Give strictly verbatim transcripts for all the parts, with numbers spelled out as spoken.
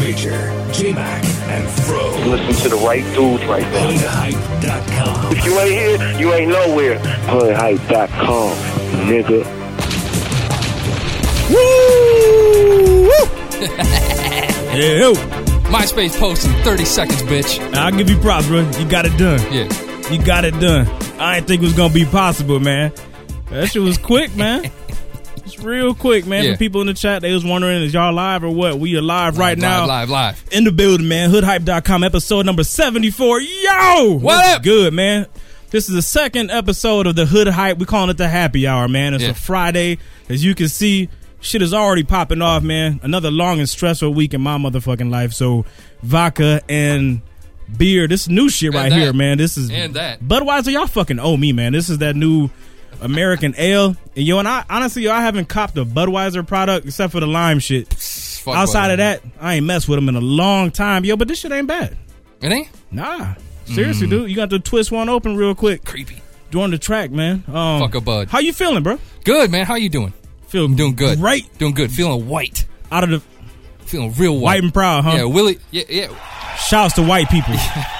Preacher, J-Mac, and Fro. Listen to the right dudes right there. hood hype dot com. If you ain't here, you ain't nowhere. hood hype dot com, nigga. Woo! Yeah. MySpace post in thirty seconds, bitch. I'll give you props, bro. You got it done. Yeah. You got it done. I didn't think it was going to be possible, man. That shit was quick, man. It's real quick, man. Yeah. For people in the chat, they was wondering, is y'all live or what? We are live, Live, right now. Live, live, live. In the building, man. hood hype dot com, episode number seventy-four. Yo! What What's up? good, man? This is the second episode of the Hood Hype. We calling it the happy hour, man. It's Yeah. a Friday. As you can see, shit is already popping off, man. Another long and stressful week in my motherfucking life. So, vodka and beer. This new shit right that. here, man. This is And that. Budweiser. Y'all fucking owe me, man. This is that new American ale. And yo, and I honestly, yo, I haven't copped a Budweiser product except for the lime shit. Fuck Outside buddy. of that, I ain't messed with them in a long time, yo. But this shit ain't bad. It ain't? Nah, seriously, dude. You got to twist one open real quick Creepy. during the track, man. Um, Fuck a bud. How you feeling, bro? Good, man. How you doing? Feel I'm doing good. Great. Doing good. Feeling white. Out of the Feeling real white. white and proud, huh? Yeah, Willie. Yeah, yeah. Shouts to white people.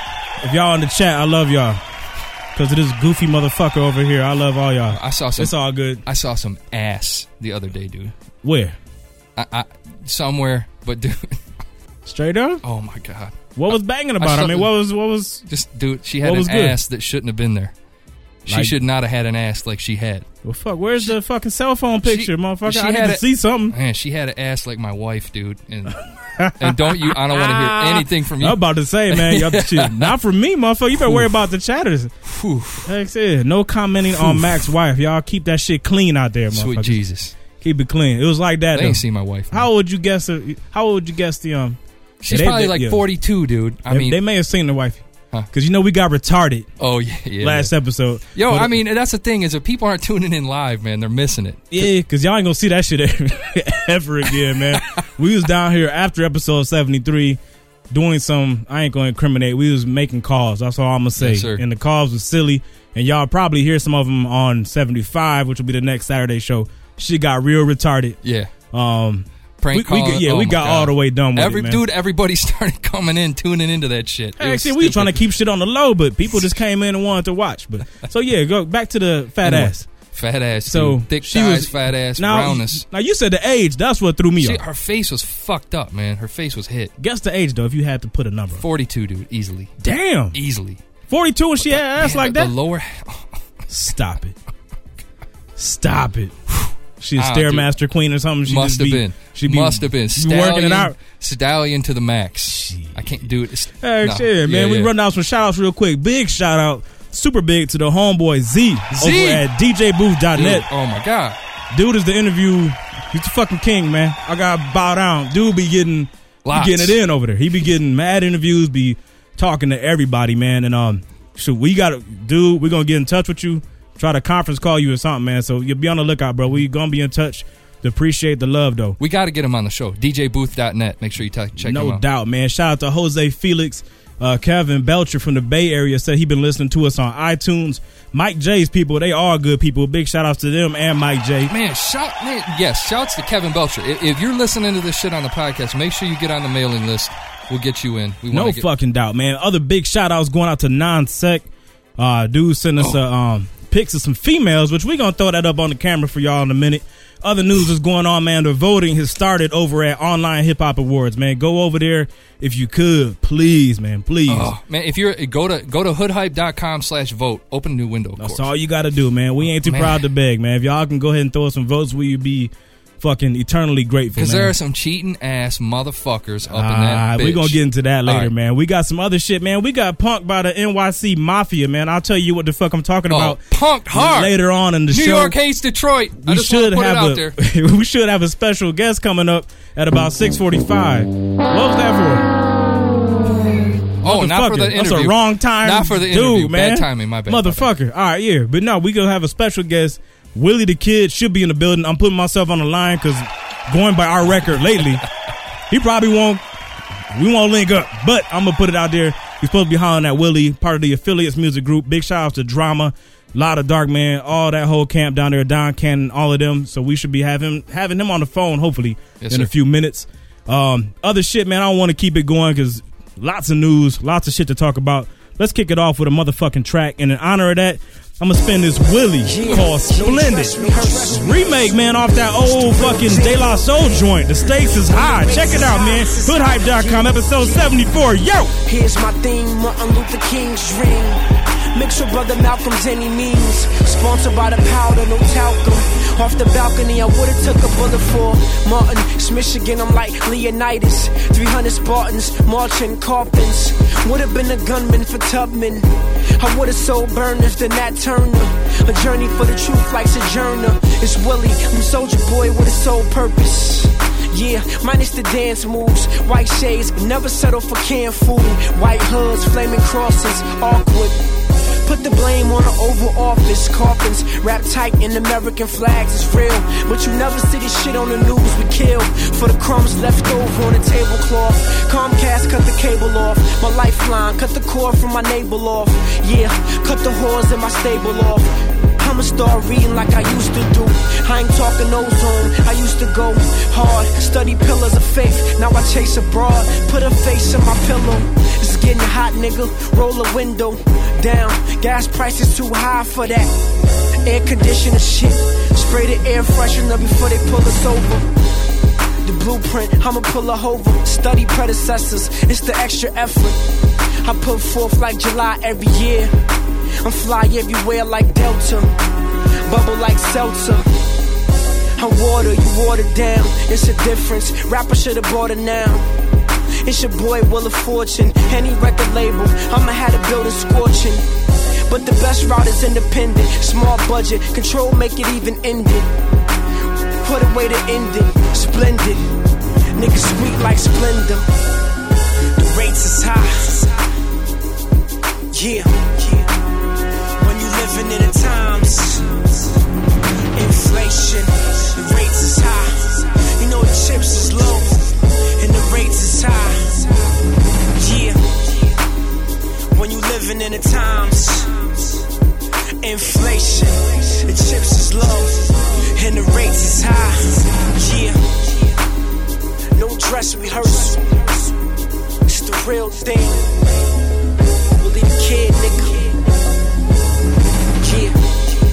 If y'all in the chat, I love y'all. Because of this goofy motherfucker over here, I love all y'all. I saw some. It's all good. I saw some ass the other day, dude. Where? I, I somewhere, but dude. Straight up? Oh my god. What was banging about? I, saw- mean, what was what was? Just dude, she had What an was good? ass that shouldn't have been there. She Like- should not have had an ass like she had. Well, fuck. Where's the fucking cell phone picture, motherfucker? she I need had to a- see something. Man, she had an ass like my wife, dude. And and don't you? I don't want to hear anything from you. I'm about to say, man, y'all shit. Not from me, motherfucker. You better worry about the chatters. Whew. Like I said, no commenting on Mac's wife. Y'all keep that shit clean out there, motherfucker. Sweet Jesus. Keep it clean. It was like that. They though. ain't seen my wife. man. How would you guess? The, how would you guess the um? She's they- probably they- like yeah. forty-two, dude. I they, mean, they may have seen the wife Huh. because you know we got retarded oh yeah, yeah. last yeah. episode. Yo, But- I mean, that's the thing is if people aren't tuning in live, man, they're missing it. yeah, because y'all ain't gonna see that shit ever, ever again, man. We was down here after episode seventy-three doing some. I ain't gonna incriminate. We was making calls. That's all I'm gonna say. Yes, sir. And the calls was silly, and y'all probably hear some of them on seventy-five, which will be the next Saturday show. Shit got real retarded. Yeah. Um, Prank we, we calling. get- yeah, Oh we my got God. all the way done with Every it, man. dude, everybody started coming in, tuning into that shit. It was Actually, we were trying to stupid. keep shit on the low, but people just came in and wanted to watch. But so yeah, go back to the fat Anyway, ass. fat ass. So, dude. thick she thighs, was- fat ass, Now, brownness. now you said the age. That's what threw me She, off. her face was fucked up, man. Her face was hit. Guess the age though, if you had to put a number. forty-two, dude, easily, Damn, easily. forty-two and she had ass Man, like the, that. The lower. Stop it. Stop it. She a Ah, stairmaster queen or something. She Must just have be, been. She be, Must have been. she be working it Stallion- out. Stallion to the max. I can't do it. It's- Hey, no. shit, man. Yeah, We yeah. run down some shout outs real quick. Big shout out, super big to the homeboy Z, Z. over at d j booth dot net. Dude, oh my god. Dude is the interview. He's the fucking king, man. I gotta bow down. Dude be getting, be Lots. getting it in over there. He be getting mad interviews, be talking to everybody, man. And um, so we gotta, dude, we're gonna get in touch with you. Try to conference call you or something, man. So you'll be on the lookout, bro. We gonna be in touch. To appreciate the love, though. We got to get him on the show. d j booth dot net. Make sure you t- check him No out. doubt, man. Shout out to Jose Felix. Uh, Kevin Belcher from the Bay Area said he been listening to us on iTunes. Mike J's people, they are good people. Big shout outs to them and Mike J. Man, shout, man, yes, shouts to Kevin Belcher. If, if you're listening to this shit on the podcast, make sure you get on the mailing list. We'll get you in. We No wanna get, fucking doubt, man. Other big shout outs going out to Non-Sec. Uh, dude sent us Oh. uh, um, pics of some females, which we going to throw that up on the camera for y'all in a minute. Other news is going on, man. The voting has started over at Online Hip Hop Awards, man. Go over there if you could, please, man, please. Oh, man, if you're go to go to hood hype dot com slash vote. Open a new window. Of That's course. all you got to do, man. We ain't too Man. proud to beg, man. If y'all can go ahead and throw us some votes, will you be fucking eternally grateful, Because man? there are some cheating ass motherfuckers up in Ah, that bitch. we're going to get into that later, All right. man. We got some other shit, man. We got punked by the N Y C Mafia, man. I'll tell you what the fuck I'm talking Oh, about punked hard. later on in the New show. York hates Detroit. I we just want should to put it have out a there. we should have a special guest coming up at about six forty-five. What was that for? Oh, not for the Motherfucker, interview. That's a wrong time. Not for the interview. Dude, man. Bad timing, my bad. my bad. Motherfucker. All right, yeah. But no, we going to have a special guest. Willie the Kid should be in the building. I'm putting myself on the line because going by our record lately, he probably won't, we won't link up. But I'm going to put it out there. He's supposed to be hollering at Willie, part of the Affiliates Music Group. Big shout outs to Drama, lot of Dark Man, all that whole camp down there, Don Cannon, all of them. So we should be having having him on the phone, hopefully, Yes, in sir. a few minutes. Um, other shit, man, I don't want to keep it going because lots of news, lots of shit to talk about. Let's kick it off with a motherfucking track. And in honor of that, I'm going to spin this Willie called Splendid. Remake, man, off that old fucking De La Soul joint. The stakes is high. Check it out, man. hood hype dot com, episode seventy-four. Yo! Here's my theme, Martin Luther King's dream. Mix with Brother Malcolm's any means. Sponsored by the powder, no talcum. Off the balcony, I would've took a bullet for Martin. It's Michigan, I'm like Leonidas. three hundred Spartans, marching coffins. Would've been a gunman for Tubman. I would've sold burners than Nat Turner. A journey for the truth like Sojourner. It's Willie, I'm Soldier Boy with a sole purpose. Yeah, minus the dance moves. White shades, never settle for canned food. White hoods, flaming crosses, awkward. Put the blame on the Oval Office. Coffins wrapped tight in American flags. It's real, but you never see this shit on the news. We kill for the crumbs left over on the tablecloth. Comcast cut the cable off. My lifeline cut the cord from my navel off. Yeah, cut the whores in my stable off. I'ma start reading like I used to do. I ain't talking ozone, I used to go hard. Study pillars of faith, now I chase abroad. Put a face in my pillow. It's getting hot, nigga. Roll a window down. Gas prices too high for that. Air conditioner shit. Spray the air freshener before they pull us over. The blueprint, I'ma pull a hover. Study predecessors, it's the extra effort. I put forth like July every year. I'm fly everywhere like Delta. Bubble like seltzer. I water, you water down. It's a difference. Rapper should've bought it now. It's your boy Will of Fortune. Any record label, I'ma have the building scorching. But the best route is independent. Small budget, control make it even ended. What a way to end it. Splendid. Niggas sweet like Splendor. The rates is high. Yeah, yeah. When you living in the times, inflation, the rates is high. You know the chips is low, and the rates is high. Yeah, when you living in the times, inflation, the chips is low, and the rates is high. Yeah, no dress rehearsal, it's the real thing. Willie the Kid, nigga. Yeah.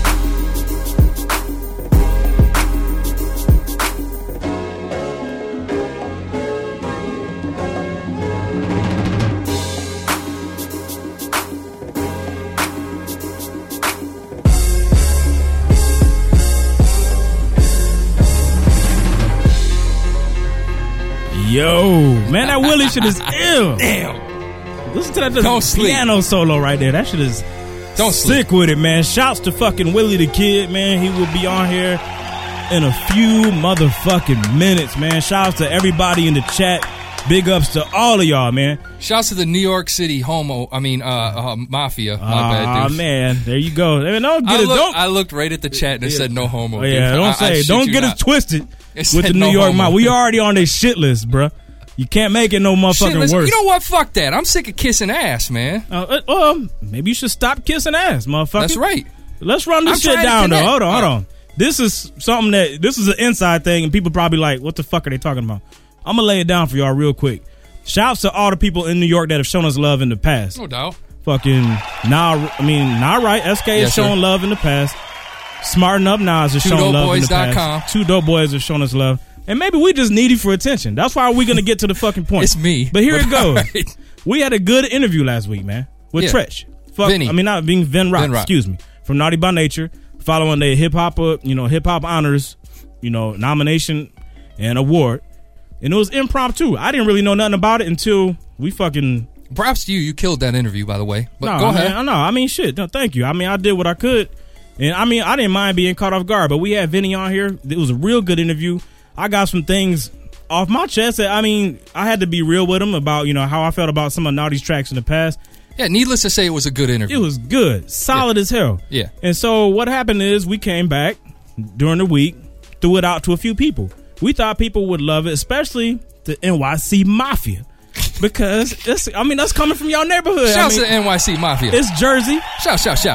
Yo, man, that Willie shit is ill. Damn. Listen to that Don't piano sleep. solo right there. That shit is Don't sick sleep. with it, man. Shouts to fucking Willie the Kid, man. He will be on here in a few motherfucking minutes, man. Shouts to everybody in the chat. Big ups to all of y'all, man. Shouts to the New York City homo, I mean, uh, uh mafia. My bad, Ah, dude. man. There you go. Hey, don't get I, it. look, Don't. I looked right at the chat and it said no homo. Oh, yeah, dude. don't I, say I it. shit Don't you get not. us twisted It with said the New no York homo. mob. We already on their shit list, bruh. You can't make it no motherfucking Shit, listen, worse. you know what? Fuck that. I'm sick of kissing ass, man. Uh, uh, well, maybe you should stop kissing ass, motherfucker. That's right. Let's run this I'm shit trying to down, though. connect. Hold on, hold Oh. on. This is something that, this is an inside thing, and people probably like, what the fuck are they talking about? I'm going to lay it down for y'all real quick. Shouts to all the people in New York that have shown us love in the past. No doubt. Fucking, nah, I mean, not right. S K Yes, has shown sir. love in the past. Smarten Up Nas has Two shown dope love in boys the dot past. com. Two Dope Boys have shown us love. And maybe we just needy for attention. That's why we're going to get to the fucking point. It's me. But here it goes. Right. We had a good interview last week, man, with Yeah. Tretch. Fuck, Vinny. I mean, not being Vin Rock, Vin Rock. excuse me, from Naughty by Nature, following the hip hop, uh, you know, hip hop honors, you know, nomination and award. And it was impromptu. I didn't really know nothing about it until we fucking. Props to you. You killed that interview, by the way. But No, go I ahead. mean, no, I mean, shit. No, thank you. I mean, I did what I could. And I mean, I didn't mind being caught off guard, but we had Vinny on here. It was a real good interview. I got some things off my chest that, I mean, I had to be real with him about, you know, how I felt about some of Naughty's tracks in the past. Yeah, needless to say, it was a good interview. It was good. Solid Yeah. as hell. Yeah. And so what happened is we came back during the week, threw it out to a few people. We thought people would love it, especially the N Y C Mafia. Because, it's, I mean, that's coming from y'all neighborhood. Shouts I mean, to the N Y C Mafia. it's Jersey. Shout, shout, shout.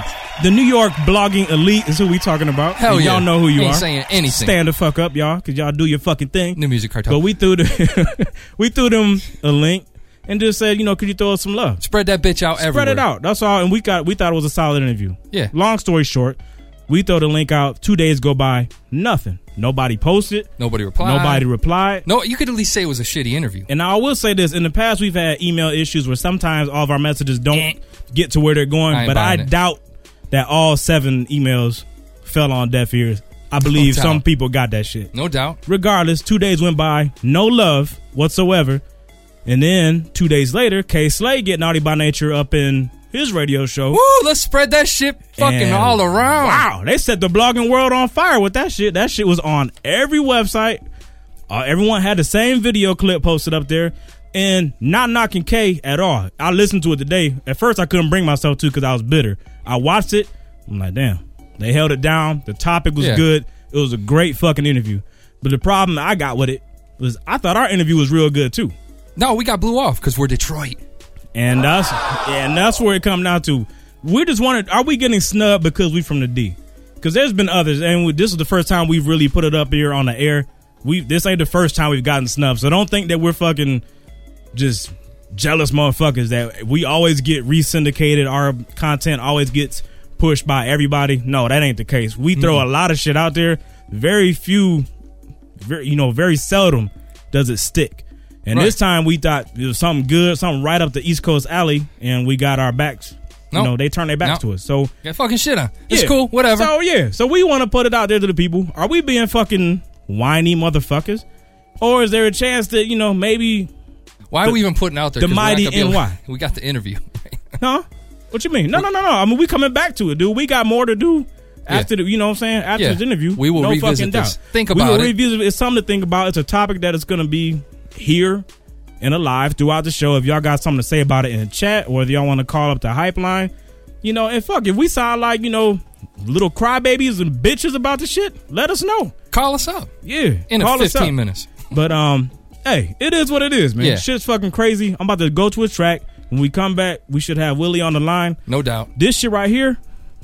The New York blogging elite is who we talking about. Hell and yeah. Y'all know who you Ain't are. saying anything. Stand the fuck up, y'all, because y'all do your fucking thing. New Music Cartel. But we threw the we threw them a link and just said, you know, could you throw us some love? Spread that bitch out Spread everywhere. it out. That's all. And we got we thought it was a solid interview. Yeah. Long story short, we throw the link out. Two days go by, nothing. Nobody posted. Nobody replied. Nobody replied. No, you could at least say it was a shitty interview. And I will say this: in the past, we've had email issues where sometimes all of our messages don't get to where they're going. I ain't but I buying it. doubt that all seven emails fell on deaf ears. I believe No some doubt. people got that shit. No doubt. Regardless, two days went by, no love whatsoever. And then two days later, K Slay get Naughty by Nature up in his radio show. Woo, let's spread that shit fucking And all around. Wow, they set the blogging world on fire with that shit. That shit was on every website. Uh, everyone had the same video clip posted up there. And not knocking K at all. I listened to it today. At first, I couldn't bring myself to because I was bitter. I watched it. I'm like, damn. They held it down. The topic was Yeah. good. It was a great fucking interview. But the problem I got with it was I thought our interview was real good too. No, we got blew off because we're Detroit. And that's and that's where it comes down to. We just wanted, are we getting snubbed because we from the D? Because there's been others, and we, this is the first time we've really put it up here on the air. We This ain't the first time we've gotten snubbed, so don't think that we're fucking just jealous motherfuckers that we always get re-syndicated. Our content always gets pushed by everybody. No, that ain't the case. We throw Mm-hmm. a lot of shit out there. Very few, very, you know, very seldom does it stick. And Right. this time we thought it was something good, something right up the East Coast alley, and we got our backs. Nope. You know, they turned their backs Nope. to us. So Got fucking shit on. It's yeah. cool. Whatever. So yeah, so we want to put it out there to the people. Are we being fucking whiny motherfuckers, or is there a chance that, you know, maybe? Why the- are we even putting out there? the 'Cause we're not mighty gonna be able- N Y. We got the interview. Huh? What you mean? No, no, no, no. I mean, we coming back to it, dude. We got more to do after the, you know what I'm saying? After Yeah. this interview. We will no revisit fucking this. doubt. Think We about will it. revisit it. It's something to think about. It's a topic that is going to be here and alive throughout the show. If y'all got something to say about it in the chat, or if y'all want to call up the hype line, you know, and fuck, if we sound like, you know, little crybabies and bitches about the shit, let us know. Call us up Yeah. in call a us up. fifteen minutes. But um, hey, it is what it is, man. Yeah. Shit's fucking crazy. I'm about to go to a track. When we come back, we should have Willie on the line. No doubt. This shit right here,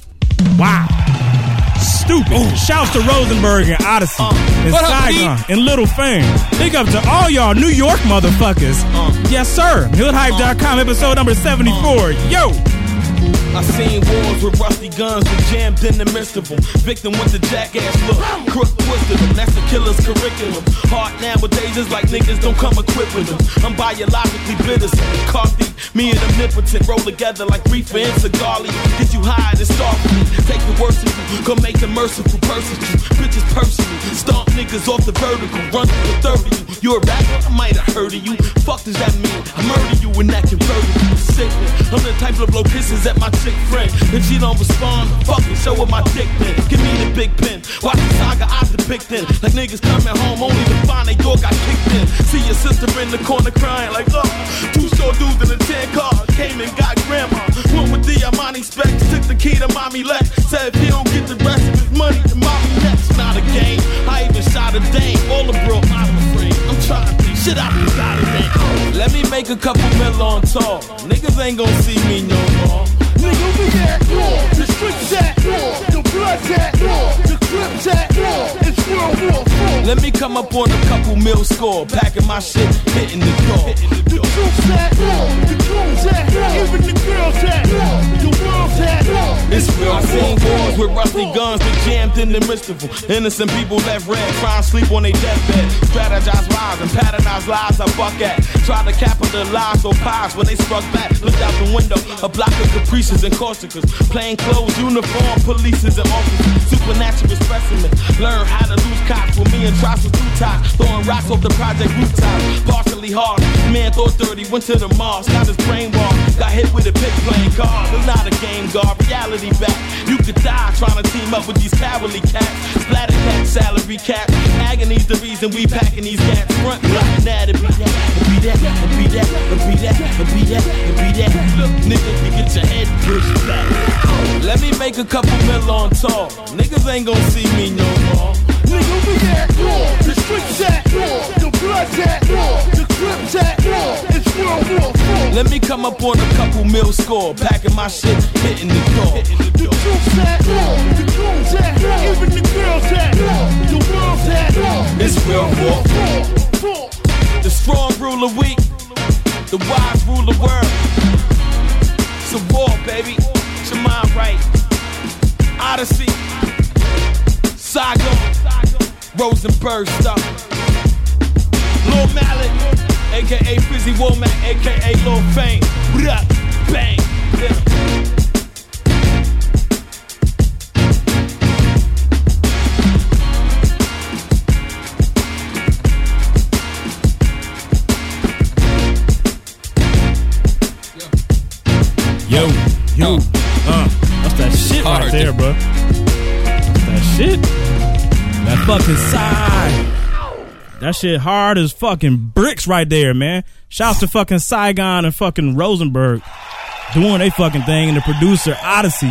wow, stupid. Shouts to Rosenberg and Odyssey and What up, Saigon and Little Fame. Big up to all y'all New York motherfuckers. Yes, sir. hood hype dot com, episode number seventy-four. Yo. I seen wars with rusty guns that jammed in the midst of them. Victim with the jackass look, crook twisted them. That's the killer's curriculum. Hard nowadays is like niggas don't come equipped with them. I'm biologically bitter, so McCarthy. Me and omnipotent roll together like reefer and cigarly. Get you high and start with me. Take the worst of you, go make the merciful persecute. Bitches personal, stomp niggas off the vertical. Run through the third of you. You a rapper? I might have heard of you. Fuck does that mean? I murder you in that convertible. Sickness. I'm the type to blow kisses at my chick friend. If she don't respond, fucking show her my dick then. Give me the big pen. Watch the saga I depict in. Like niggas coming home only to find they door got kicked in. See your sister in the corner crying like, oh, two short dudes in a ten car came and got grandma. Went with the Armani specs, took the key to mommy left. Said if he don't get the rest of his money, then mommy next. Not a game. I even shot a dame. All the bro model frame. I'm trying to think shit out the got it. Let me make a couple mil on tour. Niggas ain't gonna see me no more. Nigga, we at war. The streets at war. The blood's at war. The crips at war. It's World War Four. Let me come up on a couple mil score. Packing my shit, hitting the door. The troops at war. The crews at war. Even the girls at war. The world's at war. It's real. I seen wars with rusty guns that jammed in the midst of them. Innocent people left red, trying to sleep on their deathbed. Strategize lies and patternized lies I fuck at. Try to capitalize on pies when they struck back. Looked out the window, a block of caprices and Corsicas. Plain clothes, uniform, polices and officers. Supernatural specimen. Learn how to lose cops with me and Trots was too tight. Throwing rocks off the project rooftop. Partially hard. Man thought thirty, went to the Mars. Got his brain washed. Got hit with a pick playing card. It's not a game, guard. Reality back. You could die trying to team up with these cowardly cats. Splatter cats, salary caps. Agony's the reason we packing these cats. Front line, nah, to be that, to be that, to be that, to be that, to be that, to be that. Look, nigga, you get your head pushed back. Let me make a couple mil on tour. Niggas ain't gonna see me no more. Nigga, we at war. The streets at war. The blood's at war. The crips at war. It's World War Four. Let me come up on a couple mil score, packing my shit, hitting the door. The truth's at war, the goons at war, even the girls at war, the world's at war. It's real war. The strong rule the weak, the wise rule the world. It's a war, baby. Get your mind right. Odyssey, Saigon, Rosenberg stuff. Lil Mallet, aka Fizzy Womack, aka Lil Fame. Blah, bang, yeah. Yo, yo, uh, that's that shit Hard, right there, dude. bro. That's that shit. That fucking side. That shit hard as fucking bricks right there, man. Shouts to fucking Saigon and fucking Rosenberg doing they fucking thing, and the producer Odyssey.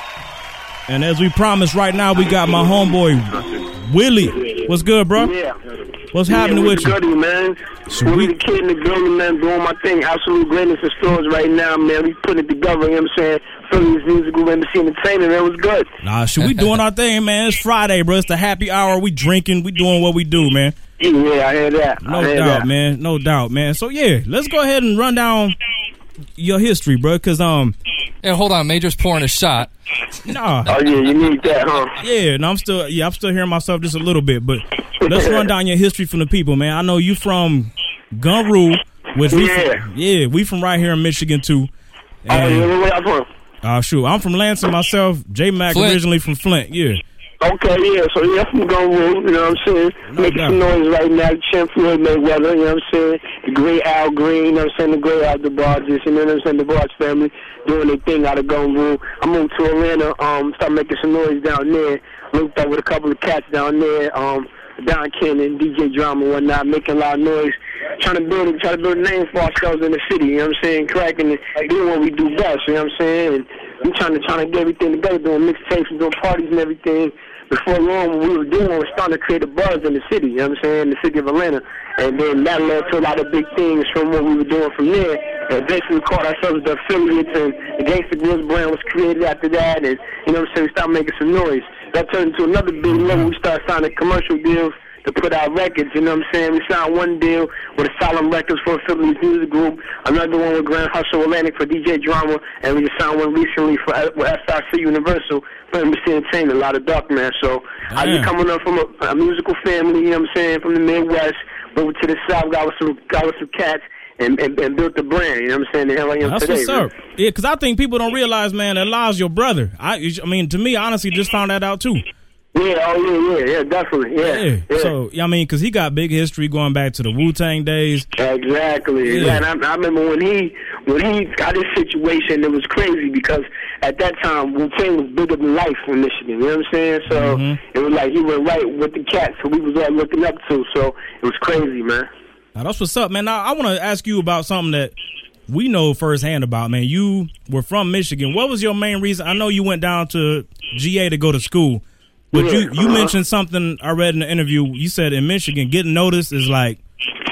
And as we promised, right now we got my homeboy Willie. What's good, bro? Yeah. What's happening yeah, with you? Goody, man. Sweet. We the kid in the building, man, doing my thing. Absolute greatness in stores right now, man. We putting it together, you know what I'm saying? Philly's musical embassy entertainment, man. It was good. Nah, shit, we doing our thing, man. It's Friday, bro. It's the happy hour. We drinking. We doing what we do, man. Yeah, I hear that. No I hear doubt, that. man. No doubt, man. So yeah, let's go ahead and run down your history, bro. Cause um, And hold on, Major's pouring a shot. nah, Oh, yeah, you need that, huh? yeah. No, I'm still, yeah, I'm still hearing myself just a little bit, but let's run down your history from the people, man. I know you from Gunru, which we, Yeah. from, yeah, we from right here in Michigan too. Oh, yeah, And, where y'all from? uh, shoot, I'm from Lansing myself. J Mac Flint. originally from Flint, yeah. Okay, yeah, so yeah, I'm going room, you know what I'm saying? No Making doubt. some noise right now. Champ Floyd Mayweather, you know what I'm saying? The great Al Green, you know what I'm saying? The great Al DeBarges, you know what I'm saying? The Barge family doing their thing out of Gun Room. I moved to Atlanta, um, started making some noise down there. Linked up with a couple of cats down there, um, Don Cannon, D J Drama and whatnot, making a lot of noise. Trying to build, trying to build a name for ourselves in the city, you know what I'm saying? Cracking it, doing what we do best, you know what I'm saying? And we trying to trying to get everything together, doing mixtapes and doing parties and everything. Before long, what we were doing was starting to create a buzz in the city, you know what I'm saying, the city of Atlanta. And then that led to a lot of big things from what we were doing from there. And eventually we called ourselves the Affiliates, and the Gangsta Grills brand was created after that. And, you know what I'm saying, we started making some noise. That turned into another big level. We started signing commercial deals to put out records, you know what I'm saying? We signed one deal with Asylum Records for Philly's Music Group, another one with Grand Hustle Atlantic for D J Drama, and we just signed one recently for with S R C Universal for Embassy Entertainment, a lot of Dark Man. So I Damn. just coming up from a, a musical family, you know what I'm saying, from the Midwest, moved to the South, got with some, got with some cats, and, and, and built the brand, you know what I'm saying, the hell I am That's today. what's up. Yeah, because I think people don't realize, man, that Law's your brother. I, I mean, to me, I honestly just found that out too. Yeah, oh yeah, yeah, yeah, definitely, yeah. Yeah. yeah. So, I mean, because he got big history going back to the Wu-Tang days. Exactly. Yeah. Yeah. And I, I remember when he when he got his situation, it was crazy because at that time Wu-Tang was bigger than life in Michigan. You know what I'm saying? So Mhm. it was like he went right with the cats, who we was all looking up to. So it was crazy, man. Now, that's what's up, man. Now, I want to ask you about something that we know firsthand about, man. You were from Michigan. What was your main reason? I know you went down to G A to go to school, but Yeah, you, you uh-huh. mentioned something I read in the interview. You said in Michigan, getting noticed is like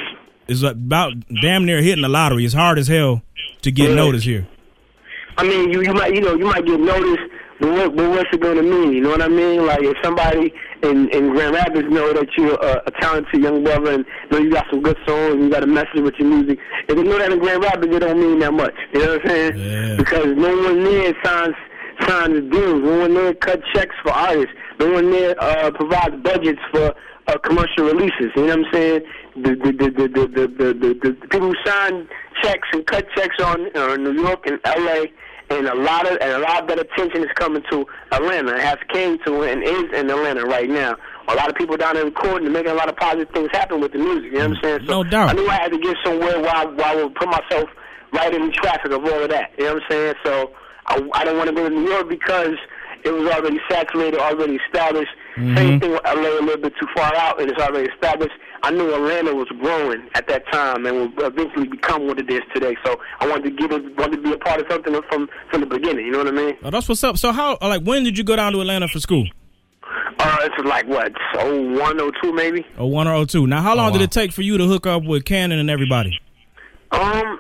is about damn near hitting the lottery. It's hard as hell to get Yeah. noticed here. I mean, you you might you know you might get noticed, but what but what's it gonna mean? You know what I mean? Like if somebody in in Grand Rapids know that you're a, a talented young brother and know you got some good songs and you got a message with your music, if they know that in Grand Rapids, it don't mean that much. You know what I'm saying? Yeah. Because no one there signs signs deals. No one there cut checks for artists. No one there uh, provides budgets for uh, commercial releases. You know what I'm saying? The the the the the the, the, the, the people who sign checks and cut checks on uh, New York and L A. And a lot of and a lot of that attention is coming to Atlanta. It has came to and is in Atlanta right now. A lot of people down there recording and making a lot of positive things happen with the music. You know what I'm saying? So No doubt. I knew I had to get somewhere where I, where I would put myself right in the traffic of all of that. You know what I'm saying? So I, I don't want to go to New York because it was already saturated, already established. Mm-hmm. Same thing with L A, a little bit too far out, and it's already established. I knew Atlanta was growing at that time and will eventually become what it is today. So I wanted to get it, wanted to be a part of something from from the beginning. You know what I mean? Oh, that's what's up. So how, like, when did you go down to Atlanta for school? Uh, it's like what, oh one, oh two maybe. Oh one or oh two. Now, how long Oh, did wow. it take for you to hook up with Cannon and everybody? Um,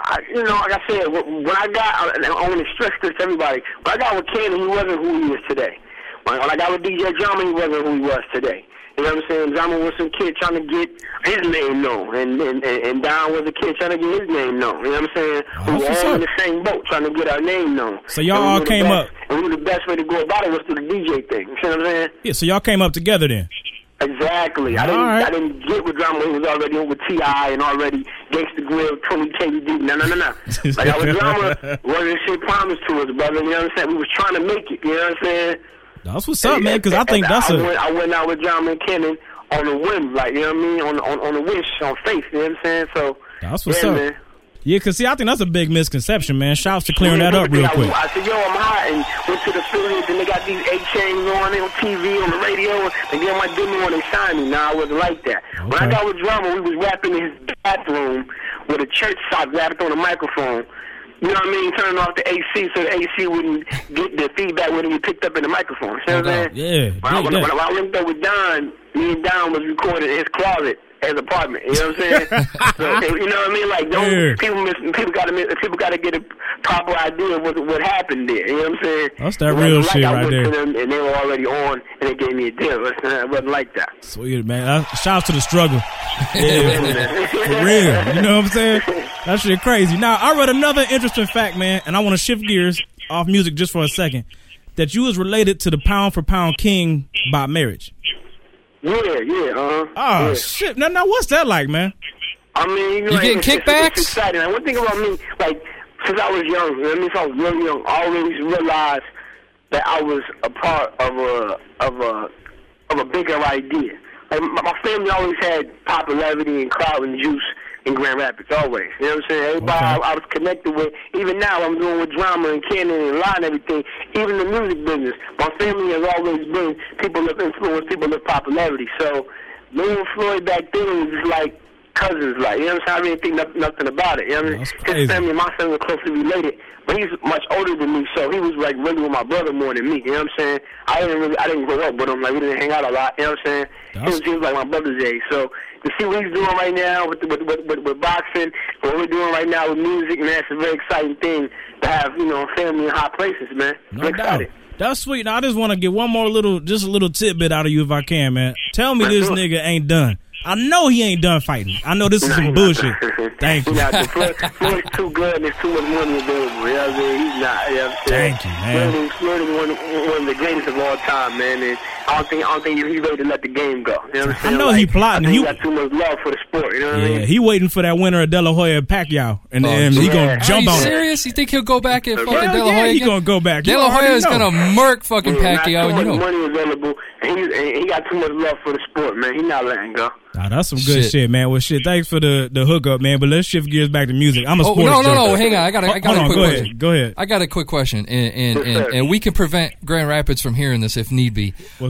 I, you know, like I said, when I got, I want to stress this to everybody. When I got with Cannon, he wasn't who he is today. When I got with D J Drama, he wasn't who he was today. You know what I'm saying? Drama was some kid trying to get his name known, and and, and Don was a kid trying to get his name known. You know what I'm saying? Oh, we were all sure. in the same boat trying to get our name known. So y'all we all came best, up. And we the best way to go about it was through the D J thing. You see what I'm saying? Yeah, so y'all came up together then. Exactly. I didn't. All right. I didn't get with Drama. He was already on with T I and already Gangsta Grill, Tony K D. No, no, no, no. Like I was Drama, wasn't shit promised to us, brother. You know what I'm saying? We was trying to make it. You know what I'm saying? That's what's up, man. Because I think And that's I a. Went, I went out with Drama and Cannon on a whim, like you know what I mean, on on on a wish, on faith. You know what I'm saying? So That's what's yeah, up. man. Yeah, because see, I think that's a big misconception, man. Shouts to clearing that up real I, quick. I said, yo, I'm hot, and went to the affiliates, and they got these eight chains on, on T V, on the radio, and then my did me when they signed me. Nah, I wasn't like that. Okay. When I got with Drama, we was rapping in his bathroom with a church sock rapping on the microphone. You know what I mean? Turning off the A C so the A C wouldn't get the feedback when it get picked up in the microphone. You know what I'm saying? Yeah, When I, dig when, that. I, when I linked up with Don, me and Don was recording in his closet. His apartment, you know what I'm saying? So, you know what I mean? Like, don't Yeah. people miss, people got to people got to get a proper idea of what what happened there. You know what I'm saying? That's that It real wasn't shit like I right went to there. them and they were already on, and they gave me a deal. It wasn't like that. Sweet, man. Uh, shouts to the struggle. Yeah, for, for real. You know what I'm saying? That shit crazy. Now, I read another interesting fact, man, and I want to shift gears off music just for a second. That you was related to the Pound for Pound King by marriage. Yeah, yeah, uh-huh. Oh, yeah. shit. Now, now, what's that like, man? I mean, you, know, You getting it's, it's, kickbacks? It's exciting. And one thing about me, like, since I was young, I mean, since I was really young, I always realized that I was a part of a of a of a bigger idea. Like, my, my family always had popularity and crowd and juice in Grand Rapids, always. You know what I'm saying? Everybody Okay. I, I was connected with, even now I'm doing with Drama and Cannon and Line and everything, even the music business. My family has always been people of influence, people of popularity. So me and Floyd back then was just like cousins, like, you know what I'm saying? I really think nothing, nothing about it. You know what I mean? That's crazy. His family and my family were closely related, but he's much older than me, so he was like really with my brother more than me. You know what I'm saying? I didn't really, I didn't grow up with him. Like, we didn't hang out a lot. You know what I'm saying? He That's- was, he was like my brother's age. So to see what he's doing right now with with, with, with with boxing, what we're doing right now with music, man, it's a very exciting thing to have, you know, family in high places, man. No I'm doubt. excited. That's sweet. Now, I just want to get one more little, just a little tidbit out of you if I can, man. Tell me this nigga ain't done. I know he ain't done fighting. I know this is some bullshit. Thank you. He's not. Floyd, Floyd's too good and there's too much money available. You know what I mean? He's not. You know what I'm saying? Thank you, man. Floyd is, Floyd is one, one of the greatest of all time, man. And I don't think I don't think he's ready to let the game go. You know what I'm saying? I know he Like, plotting. I think He- he got too much love for the sport. You know what I Yeah, mean? he waiting for that winner of De La Hoya and Pacquiao, and Oh, then he yeah. gonna Are jump Are you on it. serious? You think he'll go back and fucking Hell De La yeah, Hoya he again? gonna go back. De You La Hoya already is know. gonna murk fucking Yeah, Pacquiao, not and too you much know. money available, and, he's, and he got too much love for the sport, man. He's not letting go. Nah, that's some good Shit. shit. man. Well, shit, thanks for the, the hookup, man. But let's shift gears back to music. I'm a Oh sports no, no, junkie. no! Hang on, I got, a, I got Hold a on, quick go question. ahead. Go ahead. I got a quick question, and and, Yes, and, sir. and we can prevent Grand Rapids from hearing this if need be. What's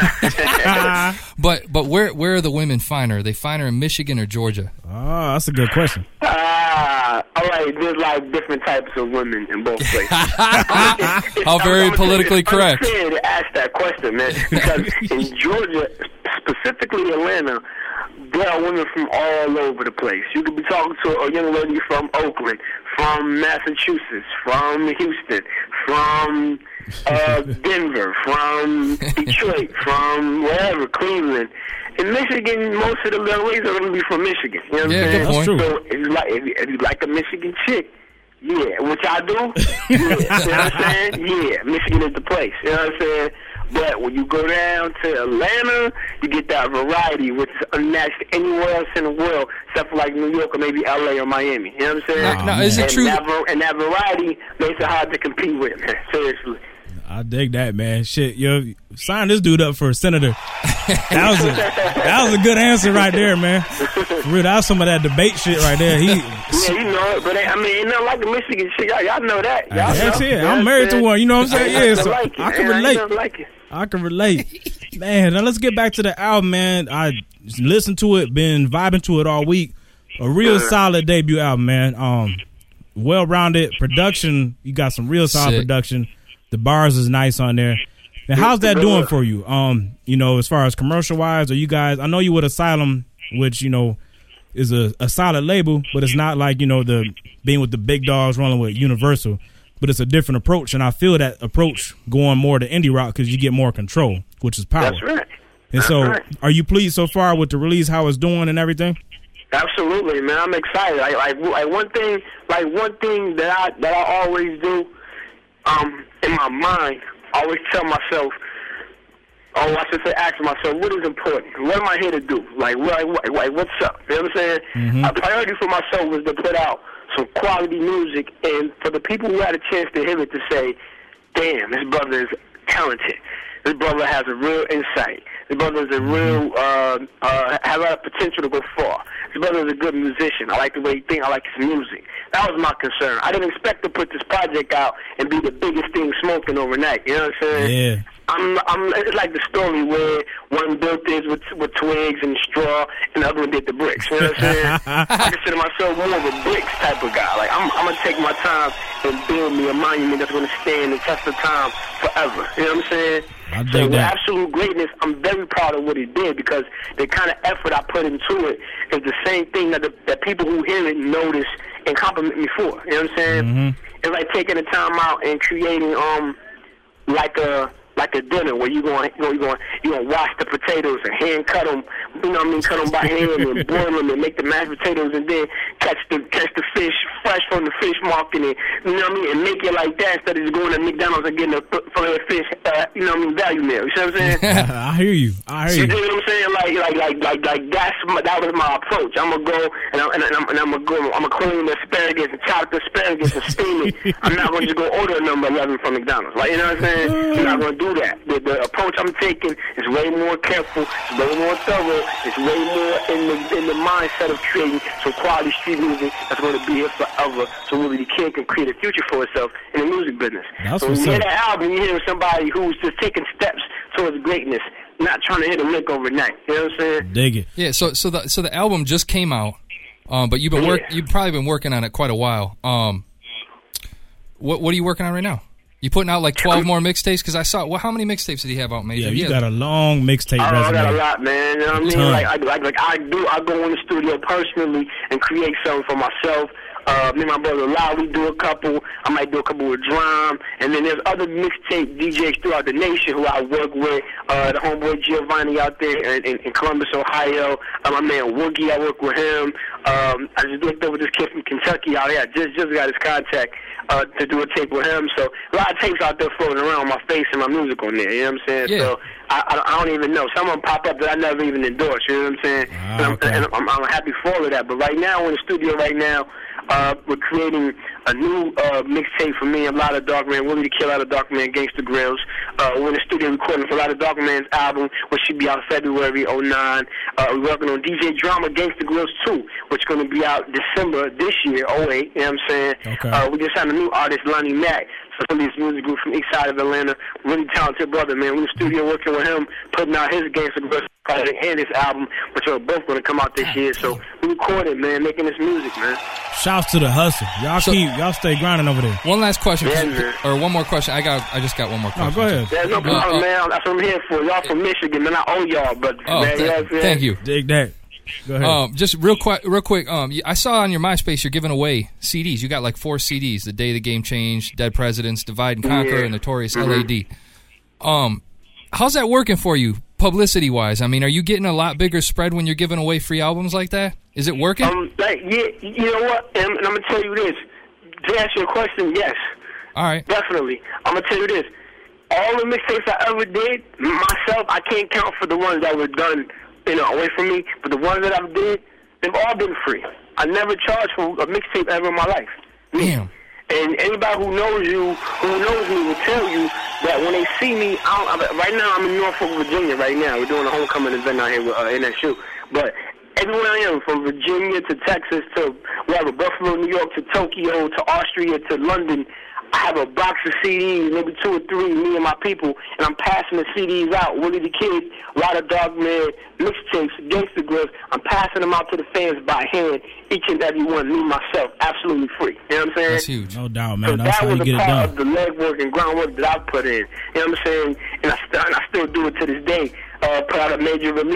Uh, but but where where are the women finer? Are they finer in Michigan or Georgia? Oh, that's a good question. Ah, all right. There's like different types of women in both places. It's- it's- How very I'm- I'm politically it's correct. unfair to ask that question, man, because in Georgia, specifically Atlanta, there are women from all over the place. You could be talking to a young lady from Oakland, from Massachusetts, from Houston, from uh, Denver, from Detroit, from wherever, Cleveland. In Michigan, most of the young ladies are going to be from Michigan. You know what Yeah, I'm good saying? point. True. So if you like, if you, if you like a Michigan chick, yeah, which I do, yeah, you know what I'm saying? Yeah, Michigan is the place. You know what I'm saying? But when you go down to Atlanta, you get that variety, which is unmatched anywhere else in the world, except for like New York or maybe L A or Miami. You know what I'm saying? Now- now, is it and true- That, var- and that variety makes it hard to compete with, man. Seriously. I dig that, man. Shit, yo, sign this dude up for a senator. That was a that was a good answer right there, man. For real, that was some of that debate shit right there. He, Yeah, you know it, but I mean, ain't nothing like the Michigan shit. Y'all, y'all know that. Y'all That's know. it. You know I'm what married to saying? one. You know what I'm saying? Ain't Yeah, nothing so like it, I can man. Ain't relate. nothing like it. I can relate, man. Now let's get back to the album, man. I listened to it, been vibing to it all week. A real solid debut album, man. Um, well-rounded production. You got some real solid Sick. production. The bars is nice on there. Now, how's that doing for you? Um, you know, as far as commercial wise, are you guys? I know you with Asylum, which you know is a, a solid label, but it's not like, you know, the being with the big dogs rolling with Universal, but it's a different approach. And I feel that approach going more to indie rock because you get more control, which is power. That's right. And That's so right. are you pleased so far with the release, how it's doing and everything? Absolutely, man. I'm excited. Like, like, like one thing, like one thing that I that I always do, um, in my mind, I always tell myself, oh, I should say, ask myself, what is important? What am I here to do? Like, what, what, like what's up? You know what I'm saying? Mm-hmm. A priority for myself was to put out some quality music, and for the people who had a chance to hear it to say, damn, this brother is talented. This brother has a real insight. This brother is a real, uh, uh, has a lot of potential to go far. This brother is a good musician. I like the way he thinks. I like his music. That was my concern. I didn't expect to put this project out and be the biggest thing smoking overnight. You know what I'm saying? Yeah. I'm, I'm, it's like the story where one built this with, with twigs and straw, and the other one did the bricks. You know what I'm saying? I consider myself more of a bricks type of guy. Like, I'm, I'm going to take my time and build me a monument that's going to stand the test of time forever. You know what I'm saying? I dig so with that. Absolute Greatness, I'm very proud of what he did because the kind of effort I put into it is the same thing that the, that people who hear it notice and compliment me for. You know what I'm saying? Mm-hmm. It's like taking the time out and creating um like a like a dinner where you going you know you going you going to wash the potatoes and hand cut them, you know what I mean, cut them by hand and boil them and make the mashed potatoes and then catch the catch the fish fresh from the fish market and you know what I mean and make it like that instead of just going to McDonald's and getting a fillet of fish, uh, you know what I mean, value meal. You see what I'm saying? I hear you. I hear You you. know what I'm saying? Like, like, like, like, like that's my, that was my approach. I'm gonna go and I'm and I'm, and I'm gonna go. I'm gonna clean the asparagus and chop the asparagus and steam it. I'm not gonna just go order a number eleven from McDonald's. Like, you know what I'm saying? I'm not gonna do that. The, the approach I'm taking is way more careful. It's way more thorough. It's way more in the in the mindset of creating some quality street music that's gonna be here forever. So really, the kid can create a future for himself in the music business. That's so when what's you hear up. that album, you hear somebody who's just taking steps towards greatness, not trying to hit a lick overnight. You know what I'm saying? Dig it. Yeah, so so the so the album just came out, um, but you've been work Yeah. you've probably been working on it quite a while. Um, what what are you working on right now? You putting out like twelve more mixtapes? Because I saw. Well, how many mixtapes did he have out, Major? Yeah, He you had- got a long mixtape Oh, I got a resume. lot, man. You know what I mean? Ton. Like, I, like, like I do, I go in the studio personally and create something for myself. Uh, me and my brother Lau, we do a couple. I might do a couple with Drum. And then there's other mixtape D Js throughout the nation who I work with. Uh, the homeboy Giovanni out there in, in, in Columbus, Ohio. Uh, my man Woogie, I work with him. Um, I just looked over this kid from Kentucky out here. I just, just got his contact uh, to do a tape with him. So a lot of tapes out there floating around with my face and my music on there. You know what I'm saying? Yeah. So I, I, I don't even know. Some of them pop up that I never even endorsed. You know what I'm saying? Ah, and I'm, okay. and I'm, I'm happy for all of that. But right now, we're in the studio right now. Uh, we're creating a new uh, mixtape for me, a lot of Dark Man, Willie the Kill, a lot of Dark Man, Gangsta Grills. Uh, we're in the studio recording for a lot of Dark Man's album, which should be out February oh nine. Uh, we're working on D J Drama, Gangsta Grills two, which is going to be out December this year, oh eight, you know what I'm saying? Okay. Uh, we just had a new artist, Lonnie Mack, from this music group from east side of Atlanta. Really talented brother, man. We're in the studio working with him, putting out his Gangsta Grills project and his album, which are both going to come out this year. So we recorded, man, making this music, man. Shouts to the hustle. Y'all So- keep y'all stay grinding over there. One last question, 'cause- Yeah, man. or one more question. I got. I just got one more No, question. go ahead. There's no Uh, problem, uh, man. That's what I'm here for. Y'all from Michigan, man. I owe y'all, but Oh, man, th- you know what I'm saying? thank you. Dig that. Go ahead. Um, just real quick, real quick. Um, I saw on your MySpace you're giving away C Ds. You got like four C Ds: The Day the Game Changed, Dead Presidents, Divide and Conquer, Yeah. and Notorious Mhm. L A D. Um, how's that working for you, publicity wise? I mean, are you getting a lot bigger spread when you're giving away free albums like that? Is it working? Um, like, yeah, you know what? And, and I'm gonna tell you this. To answer your question, yes, All right. definitely. I'm gonna tell you this. All the mixtapes I ever did, myself, I can't count for the ones that were done, you know, away from me. But the ones that I've did, they've all been free. I never charged for a mixtape ever in my life. Damn. And anybody who knows you, who knows me, will tell you that when they see me, I don't, right now I'm in Norfolk, Virginia. Right now, we're doing a homecoming event out here with uh, N S U. But everywhere I am, from Virginia to Texas to wherever, Buffalo, New York to Tokyo to Austria to London, I have a box of C Ds, maybe two or three, me and my people, and I'm passing the C Ds out. Willie the Kid, a lot of Dark Man, mixtapes, Gangsta Grills. I'm passing them out to the fans by hand, each and every one, me, myself, absolutely free. You know what I'm saying? That's huge. No doubt, So man. That's that how was you a get it part done. of the legwork and groundwork that I put in. You know what I'm saying? And I, st- and I still do it to this day. Uh, put out a major release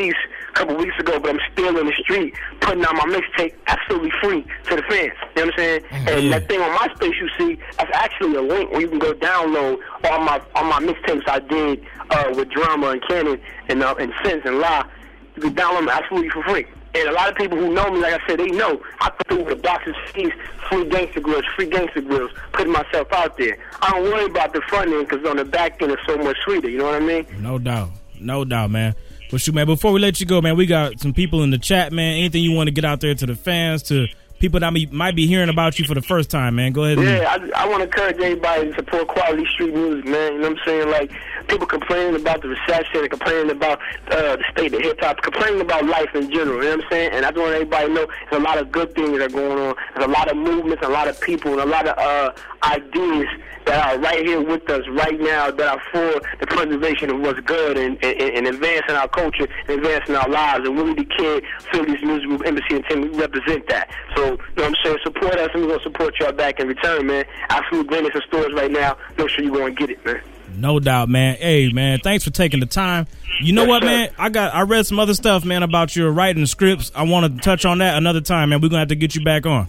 a couple weeks ago, but I'm still in the street putting out my mixtape absolutely free to the fans. You know what I'm saying? Mm-hmm. And that thing on MySpace you see, that's actually a link where you can go download all my all my mixtapes I did uh, with Drama and Cannon and uh, and Sense and La. You can download them absolutely for free. And a lot of people who know me, like I said, they know I put through the boxes, fees, free gangster grills, free gangster grills, putting myself out there. I don't worry about the front end because on the back end it's so much sweeter. You know what I mean? No doubt. No doubt, man. Well, shoot, man, before we let you go, man, we got some people in the chat, man. Anything you want to get out there to the fans, to people that might be hearing about you for the first time, man? Go ahead. And yeah, I, I want to encourage everybody to support quality street music, man. You know what I'm saying? Like, people complaining about the reception, and complaining about uh, the state of hip-hop, complaining about life in general, you know what I'm saying? And I just want everybody to know there's a lot of good things that are going on. There's a lot of movements, a lot of people, and a lot of uh, ideas that are right here with us right now that are for the preservation of what's good and, and, and advancing our culture and advancing our lives. And Willie the Kid, Philly's Music Group, Embassy and Tim, we represent that. So, you know what I'm saying? Support us, and we're going to support y'all back in return, man. Absolute greatness in stores right now. Make sure you go and get it, man. No doubt, man. Hey, man, thanks for taking the time. You know yes, what, sir. man? I got I read some other stuff, man, about your writing scripts. I want to touch on that another time, man. We're going to have to get you back on.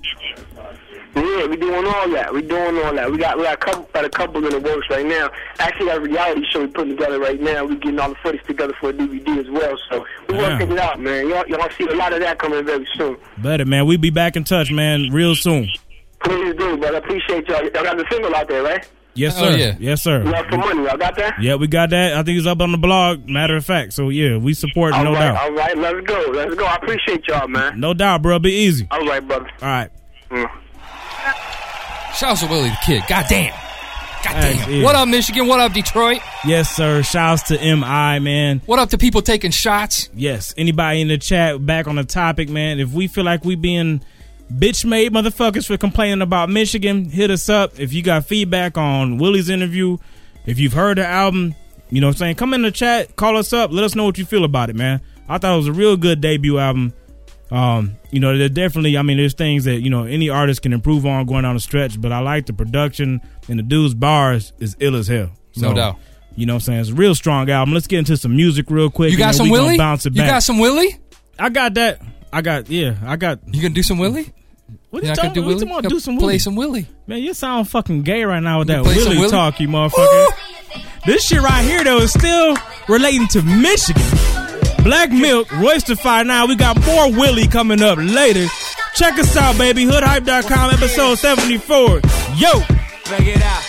Yeah, we doing all that. We doing all that. We got we got a couple, got a couple in the works right now. Actually, got a reality show we putting together right now. We getting all the footage together for a D V D as well. So we want to pick it out, man. Y'all, y'all see a lot of that coming very soon. Better, man. We be back in touch, man, real soon. Please do, but I appreciate y'all. Y'all got the single out there, right? Yes, sir. Oh, yeah. Yes, sir. Love for money. Y'all got that? Yeah, we got that. I think it's up on the blog, matter of fact. So, yeah, we support, all no right, doubt. All right, let's go. Let's go. I appreciate y'all, man. No doubt, bro. Be easy. All right, brother. All right. Mm. Shout out to Willie the Kid. Goddamn. Goddamn. Yeah. What up, Michigan? What up, Detroit? Yes, sir. Shouts to M I, man. What up to people taking shots? Yes. Anybody in the chat, back on the topic, man. If we feel like we being bitch-made motherfuckers for complaining about Michigan, hit us up. If you got feedback on Willie's interview, if you've heard the album, you know what I'm saying, come in the chat, call us up, let us know what you feel about it, man. I thought it was a real good debut album. Um, you know, there definitely, I mean, there's things that, you know, any artist can improve on going down the stretch, but I like the production, and the dude's bars is ill as hell. So, no doubt. You know what I'm saying? It's a real strong album. Let's get into some music real quick. You got some Willie? Bounce it back. You got some Willie? I got that. I got, yeah, I got. You gonna do some Willie? What are you talking about? Do, do some play Willie? some Willie. Man, you sound fucking gay right now with that Willie, Willie talk, you motherfucker. Ooh. This shit right here, though, is still relating to Michigan. Black Milk, Roysterify now. We got more Willie coming up later. Check us out, baby. hood hype dot com, episode seventy-four. Yo! Bang it out.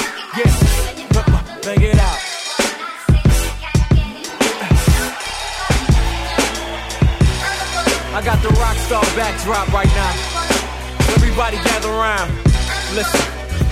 Yeah. Bang it out. I got the rock star backdrop right now. Everybody gather around. Listen.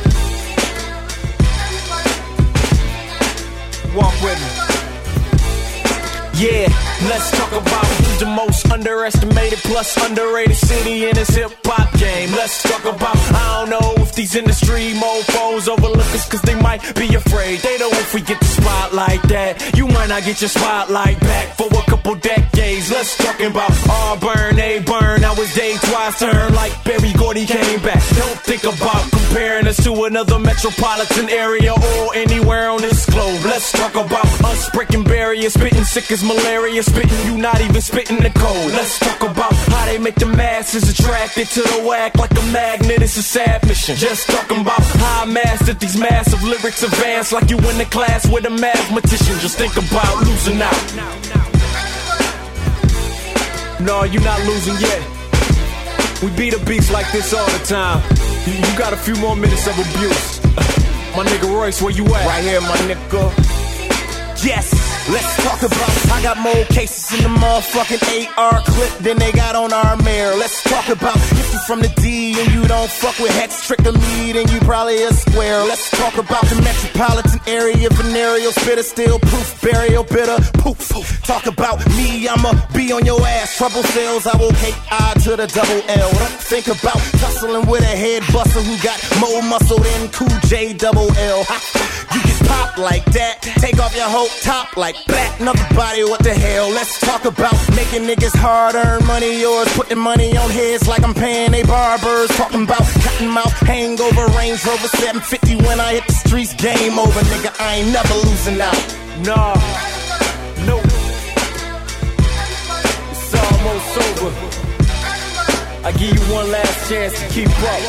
Walk with me. Yeah, let's talk about who's the most underestimated plus underrated city in this hip-hop game. Let's talk about, I don't know if these industry mofos overlook us cause they might be afraid. They know if we get the spotlight that you might not get your spotlight back for a couple decades. Let's talk about Auburn, A-Burn, now it's day twice turn like Berry Gordy came back. Don't think about comparing us to another metropolitan area or anywhere on this globe. Let's talk about us breaking barriers, spitting sick as malaria, spitting you not even spitting the code. Let's talk about how they make the masses attracted to the whack like a magnet. It's a sad mission. Just talking about how I mastered these massive lyrics advanced like you in the class with a mathematician. Just think about losing out. No, you're not losing yet. We beat a beast like this all the time. You, you got a few more minutes of abuse. My nigga Royce, where you at? Right here, my nigga. Yes. Let's talk about, I got more cases in the motherfucking A R clip than they got on our mayor. Let's talk about if you from the D and you don't fuck with Hex, Trick, or me, then you probably a square. Let's talk about the metropolitan area, venereal spitter, still proof, burial, bitter, poof. Talk about me, I'ma be on your ass. Trouble sales, I will K I to the double L. Don't think about tussling with a head buster who got more muscle than Cool J double L. You get popped like that, take off your whole top like black, another body, what the hell? Let's talk about making niggas hard-earned money, yours, putting money on heads like I'm paying they barbers. Talking about cottonmouth, hangover, Range Rover seven fifty when I hit the streets, game over, nigga, I ain't never losing out. Nah, no. it's over. I give you one last chance to keep up.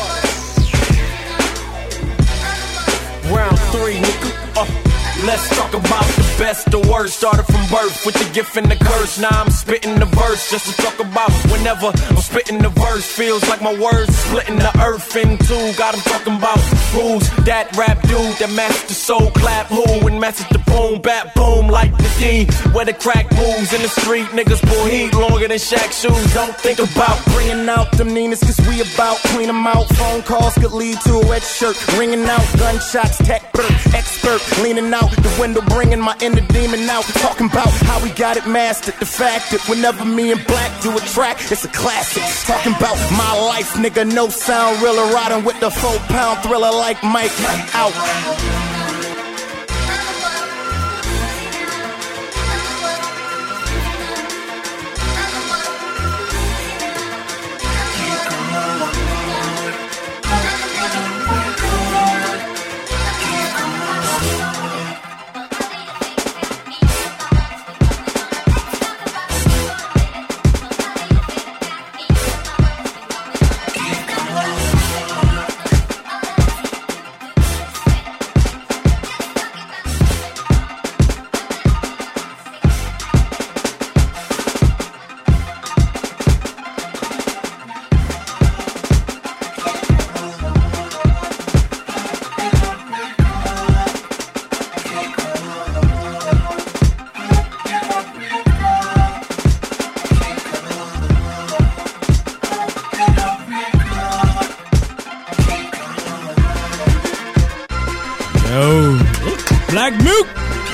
Round three, nigga. Uh. Let's talk about the best, the worst. Started from birth with the gift and the curse. Now I'm spitting the verse just to talk about whenever I'm spitting the verse. Feels like my words splitting the earth in two. Got 'em talking about who's that rap dude that matched the soul clap. Who and matches the boom, bap boom like the D. Where the crack moves in the street. Niggas pull heat longer than Shaq shoes. Don't think about bringing out them Ninas, cause we about clean 'em out. Phone calls could lead to a wet shirt. Ringing out gunshots, tech bird, expert leaning out the window, bringing my inner demon out. Talking about how we got it mastered. The fact that whenever me and Black do a track, it's a classic. Talking about my life, nigga, no sound realer. Riding with the four pound thriller like Mike out. Black Mook.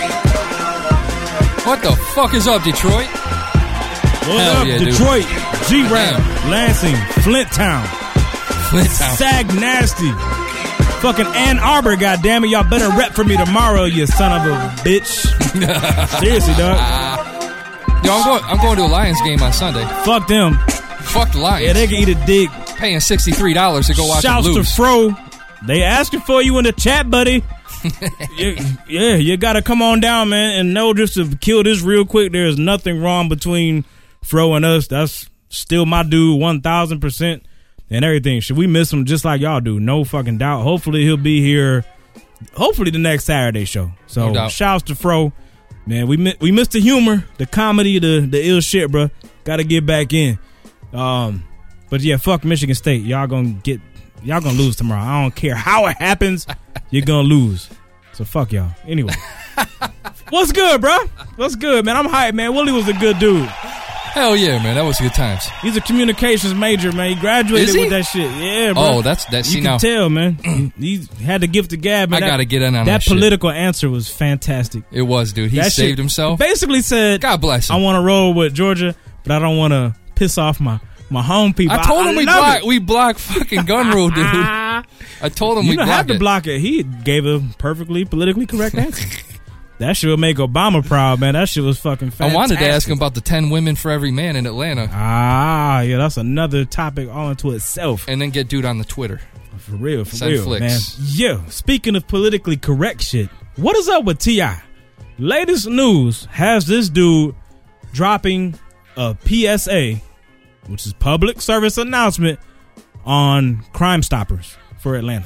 What the fuck is up, Detroit? What Hell up, yeah, dude. Detroit? G-Rap, Damn. Lansing, Flint Town, Flint Town. Sag Nasty, fucking Ann Arbor. Goddamn it, y'all better rep for me tomorrow, you son of a bitch. Seriously, dog. Yo, I'm going. I'm going to a Lions game on Sunday. Fuck them. Fuck the Lions. Yeah, they can eat a dick. Paying sixty-three dollars to go watch Shouts them to lose. Fro. They asking for you in the chat, buddy. you, yeah, you gotta come on down, man. And no, just to kill this real quick, there's nothing wrong between Fro and us. That's still my dude, one thousand percent and everything. Should we miss him just like y'all do? No fucking doubt. Hopefully he'll be here, hopefully the next Saturday show. So No doubt. shouts to Fro. Man, we mi- we missed the humor, the comedy, the, the ill shit, bro. Gotta get back in. Um, But yeah, fuck Michigan State. Y'all gonna get, y'all gonna lose tomorrow. I don't care how it happens. You're gonna lose. So fuck y'all. Anyway, what's good, bro? What's good, man? I'm hyped, man. Willie was a good dude. Hell yeah, man. That was good times. He's a communications major, man. He graduated Is he? with that shit. Yeah, bro. Oh, that's that's. You See can now, tell, man. he, he had the gift of gab. Man. I That- gotta get in on that. that shit. political answer was fantastic. it was, dude. He That saved shit himself. Basically said, God bless him. I want to roll with Georgia, but I don't want to piss off my my home people. I told him we love block it. we block fucking gun rule, dude. I told him You we don't block have to it. block it. He gave a perfectly politically correct answer. That shit would make Obama proud, man. That shit was fucking fantastic. I wanted to ask him about the ten women for every man in Atlanta, Ah, yeah, that's another topic all into itself. and then get dude on the Twitter. For real, for Send real, flicks. man. Yeah, speaking of politically correct shit, what is up with T I? Latest news has this dude dropping a P S A, which is public service announcement, on Crime Stoppers for Atlanta.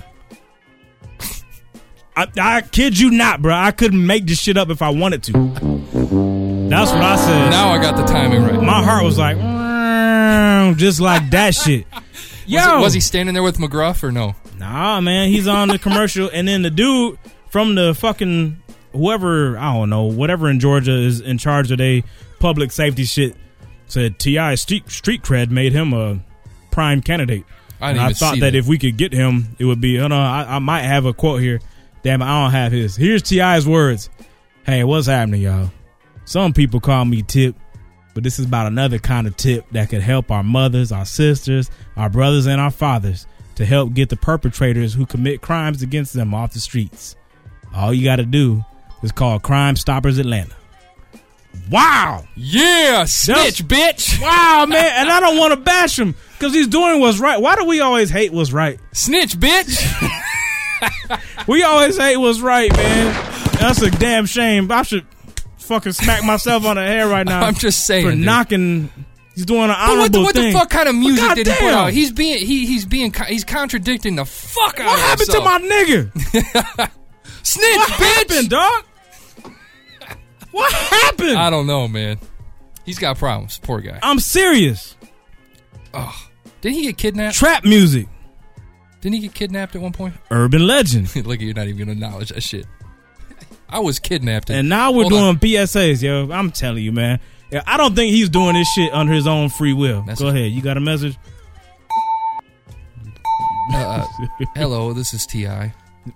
I, I kid you not, bro. I couldn't make this shit up if I wanted to. That's what I said. Now I got the timing right. My heart was like, "Mm," just like that shit. Yo, Was, it, was he standing there with McGruff or no? Nah, man, he's on the commercial, and then the dude from the fucking whoever, I don't know, whatever in Georgia is in charge of they public safety shit, said T I street street cred made him a prime candidate. I And didn't I even thought see that, that. if we could get him, it would be. Oh no, I, I might have a quote here. Damn it, I don't have his. Here's T I's words. Hey, what's happening, y'all? Some people call me Tip, but this is about another kind of tip that could help our mothers, our sisters, our brothers, and our fathers to help get the perpetrators who commit crimes against them off the streets. All you got to do is call Crime Stoppers Atlanta. Wow. Yeah, snitch, bitch. Wow, man. And I don't want to bash him because he's doing what's right. Why do we always hate what's right? Snitch, bitch. We always hate what's right, man. That's a damn shame. I should fucking smack myself on the head right now. I'm just saying, for dude. knocking He's doing an But honorable what the, what thing. the fuck kind of music But did he put goddamn. out? He's being he he's being he's contradicting the fuck out What of happened himself. to my nigga? Snitch, What bitch? happened, dog? What happened? I don't know, man. He's got problems. Poor guy. I'm serious. Oh, didn't he get kidnapped? Trap music. Didn't he get kidnapped at one point? Urban legend. Look, you're not even gonna acknowledge that shit. I was kidnapped. And now we're Hold doing on. P S As, yo. I'm telling you, man. Yeah, I don't think he's doing this shit under his own free will. Message. Go ahead. You got a message? Uh, uh, hello, this is T I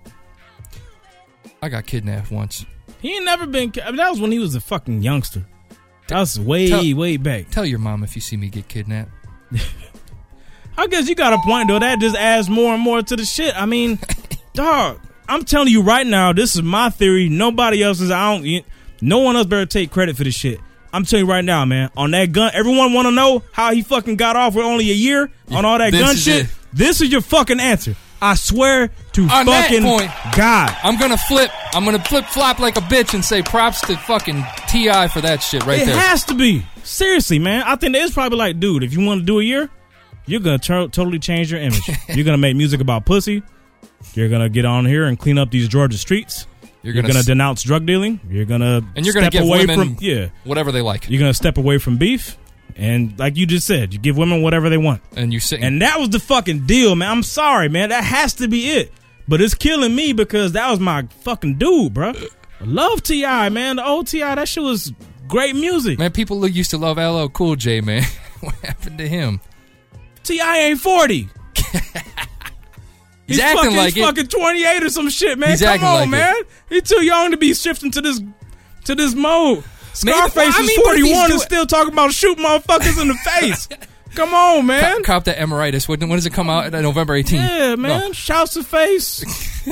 I got kidnapped once. He ain't never been. I mean, that was when he was a fucking youngster. That was way, Tell- way back. Tell your mom if you see me get kidnapped. I guess you got a point, though. That just adds more and more to the shit. I mean, dog, I'm telling you right now, this is my theory. Nobody else's. I don't. you- No one else better take credit for this shit. I'm telling you right now, man. On that gun, everyone want to know how he fucking got off with only a year on all that This gun is shit. it. This is your fucking answer. I swear to On that fucking point, God. I'm gonna flip. I'm gonna flip flop like a bitch and say props to fucking T I for that shit right it there. has to be. Seriously, man. I think it's probably like, dude, if you want to do a year, you're going to tur- totally change your image. You're going to make music about pussy. You're going to get on here and clean up these Georgia streets. You're You're gonna going s- to denounce drug dealing. You're going to and you're gonna step give away women from yeah. whatever they like. You're going to step away from beef. And like you just said, you give women whatever they want. And you sit. And that was the fucking deal, man. I'm sorry, man. That has to be it. But it's killing me because that was my fucking dude, bro. I love T I, man. The old T I, that shit was great music. Man, people used to love L L Cool J, man. What happened to him? T I ain't forty. He's, He's acting fucking, like he's it. fucking twenty-eight or some shit, man. He's Come acting on, like it. man. He's too young to be shifting to this to this mode. Maybe- Scarface I is mean, but if he's forty-one and doing- still talking about shooting motherfuckers in the face. Come on, man. Cop, cop that emeritus. When, when does it come out? Uh, November eighteenth. Yeah, man. No. Shouts to face.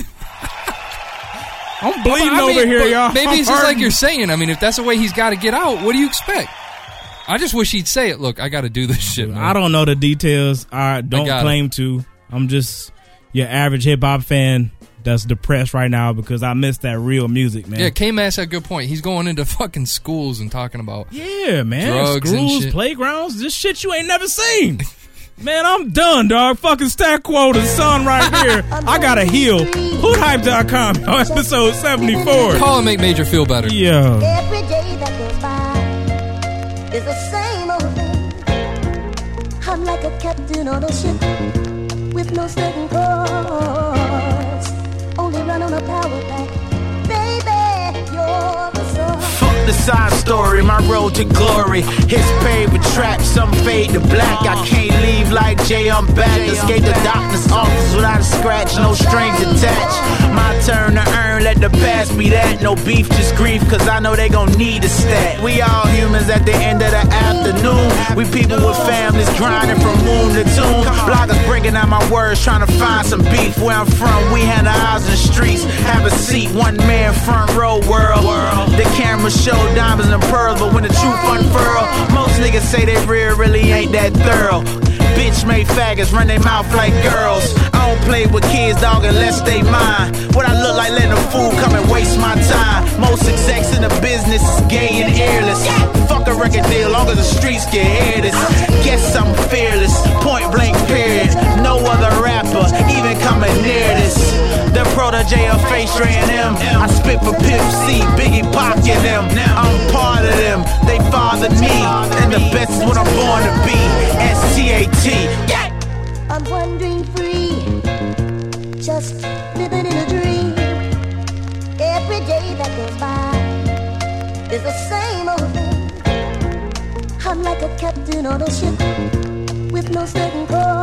I'm bleeding I mean, over here, but y'all. Maybe I'm it's just like hurting. you're saying. I mean, if that's the way he's got to get out, what do you expect? I just wish he'd say it. Look, I got to do this shit, man. I don't know the details. I don't got claim to. I'm just your average hip hop fan that's depressed right now because I miss that real music, man. Yeah, K-Mass had a good point. He's going into fucking schools and talking about Yeah, man. drugs and Schools, shit. playgrounds, this shit you ain't never seen. Man, I'm done, dog. Fucking Stack Quota, son, right here. I gotta heal. hood hype dot com, episode seventy-four. Call and make Major feel better. Yo. Every day that goes by is the same old thing. I'm like a captain on a ship with no certain course. Only run on a power pack. Baby, you're the source. Fuck the side story, my road to glory. His favorite track, some fade to black. I can't leave like Jay, I'm back. Escape the doctor's office without a scratch, no strings attached. My turn to earn, let the past be that. No beef, just grief, cause I know they gon' need a stat. We all humans at the end of the afternoon. We people with families grinding from moon to tomb. Bloggers breaking out my words, trying to find some beef. Where I'm from, we hand our eyes in the streets. Have a seat, one man front row world. The camera show diamonds and pearls, but when the truth unfurl, most niggas say they real, really ain't that thorough. Bitch made faggots run their mouth like girls. I don't play with kids, dog, unless they mine. What I look like letting a fool come and waste my time. Most execs in the business is gay and earless. Fuck a record deal, long as the streets can hear this. Guess I'm fearless, point blank period. No other rapper even coming near this. The protege of Face Ray and M. I spit for Pimp C, Biggie Pac and them. I'm part of them, they fathered me. And the best is what I'm born to be. S T A T. Yeah. I'm wandering free, just living in a dream. Every day that goes by is the same old thing. I'm like a captain on a ship with no certain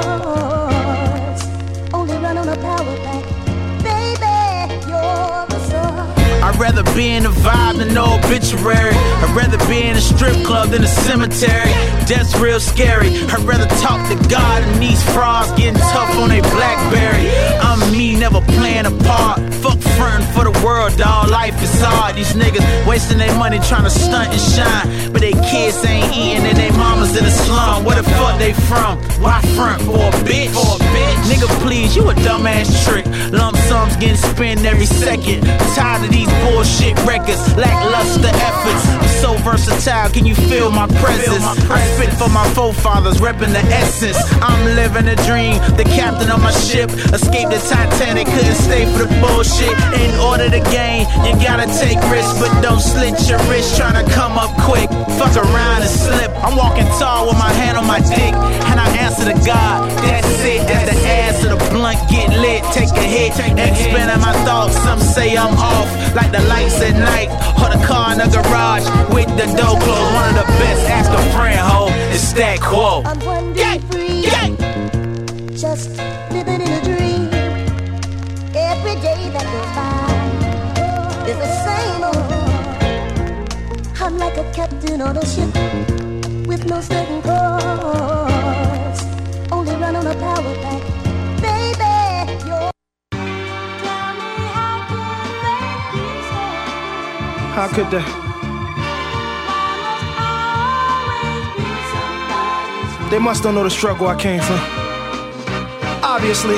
course. Only run on a power pack. Baby, you're the source. I'd rather be in a vibe than no obituary. I'd rather be in a strip club than a cemetery. Death's real scary. I'd rather talk to God than these frauds getting tough on a Blackberry. I'm me, never playing a part. Fuck frontin' for the world, dawg. Life is hard. These niggas wasting their money trying to stunt and shine, but they kids ain't eating and they mamas in the slum. Where the fuck they from? Why front for a bitch? For a bitch? Nigga, please, you a dumbass trick. Lump sums getting spent every second. Tired of these bullshit records, lackluster efforts. I'm so so versatile, can you feel my presence? I spit for my forefathers, repping the essence. I'm living a dream, the captain of my ship. Escaped the Titanic, couldn't stay for the bullshit. In order to gain, you gotta take risks, but don't slit your wrist trying to come up quick. Fuck around and slip. I'm walking tall with my hand on my dick, and I answer to God. That's it, as the ass of the blunt get lit. Take a hit, expanding my thoughts. Some say I'm off, like the lights at night, or the car in the garage with the door closed. One of the best, ask a friend, ho, it's that quo. I'm one day free, just living in a dream. Every day that goes by is the same old. I'm like a captain on a ship with no certain course, only run on a power pack. Baby, you're. Tell me how could they be so? How could they? They must don't know the struggle I came from. Obviously.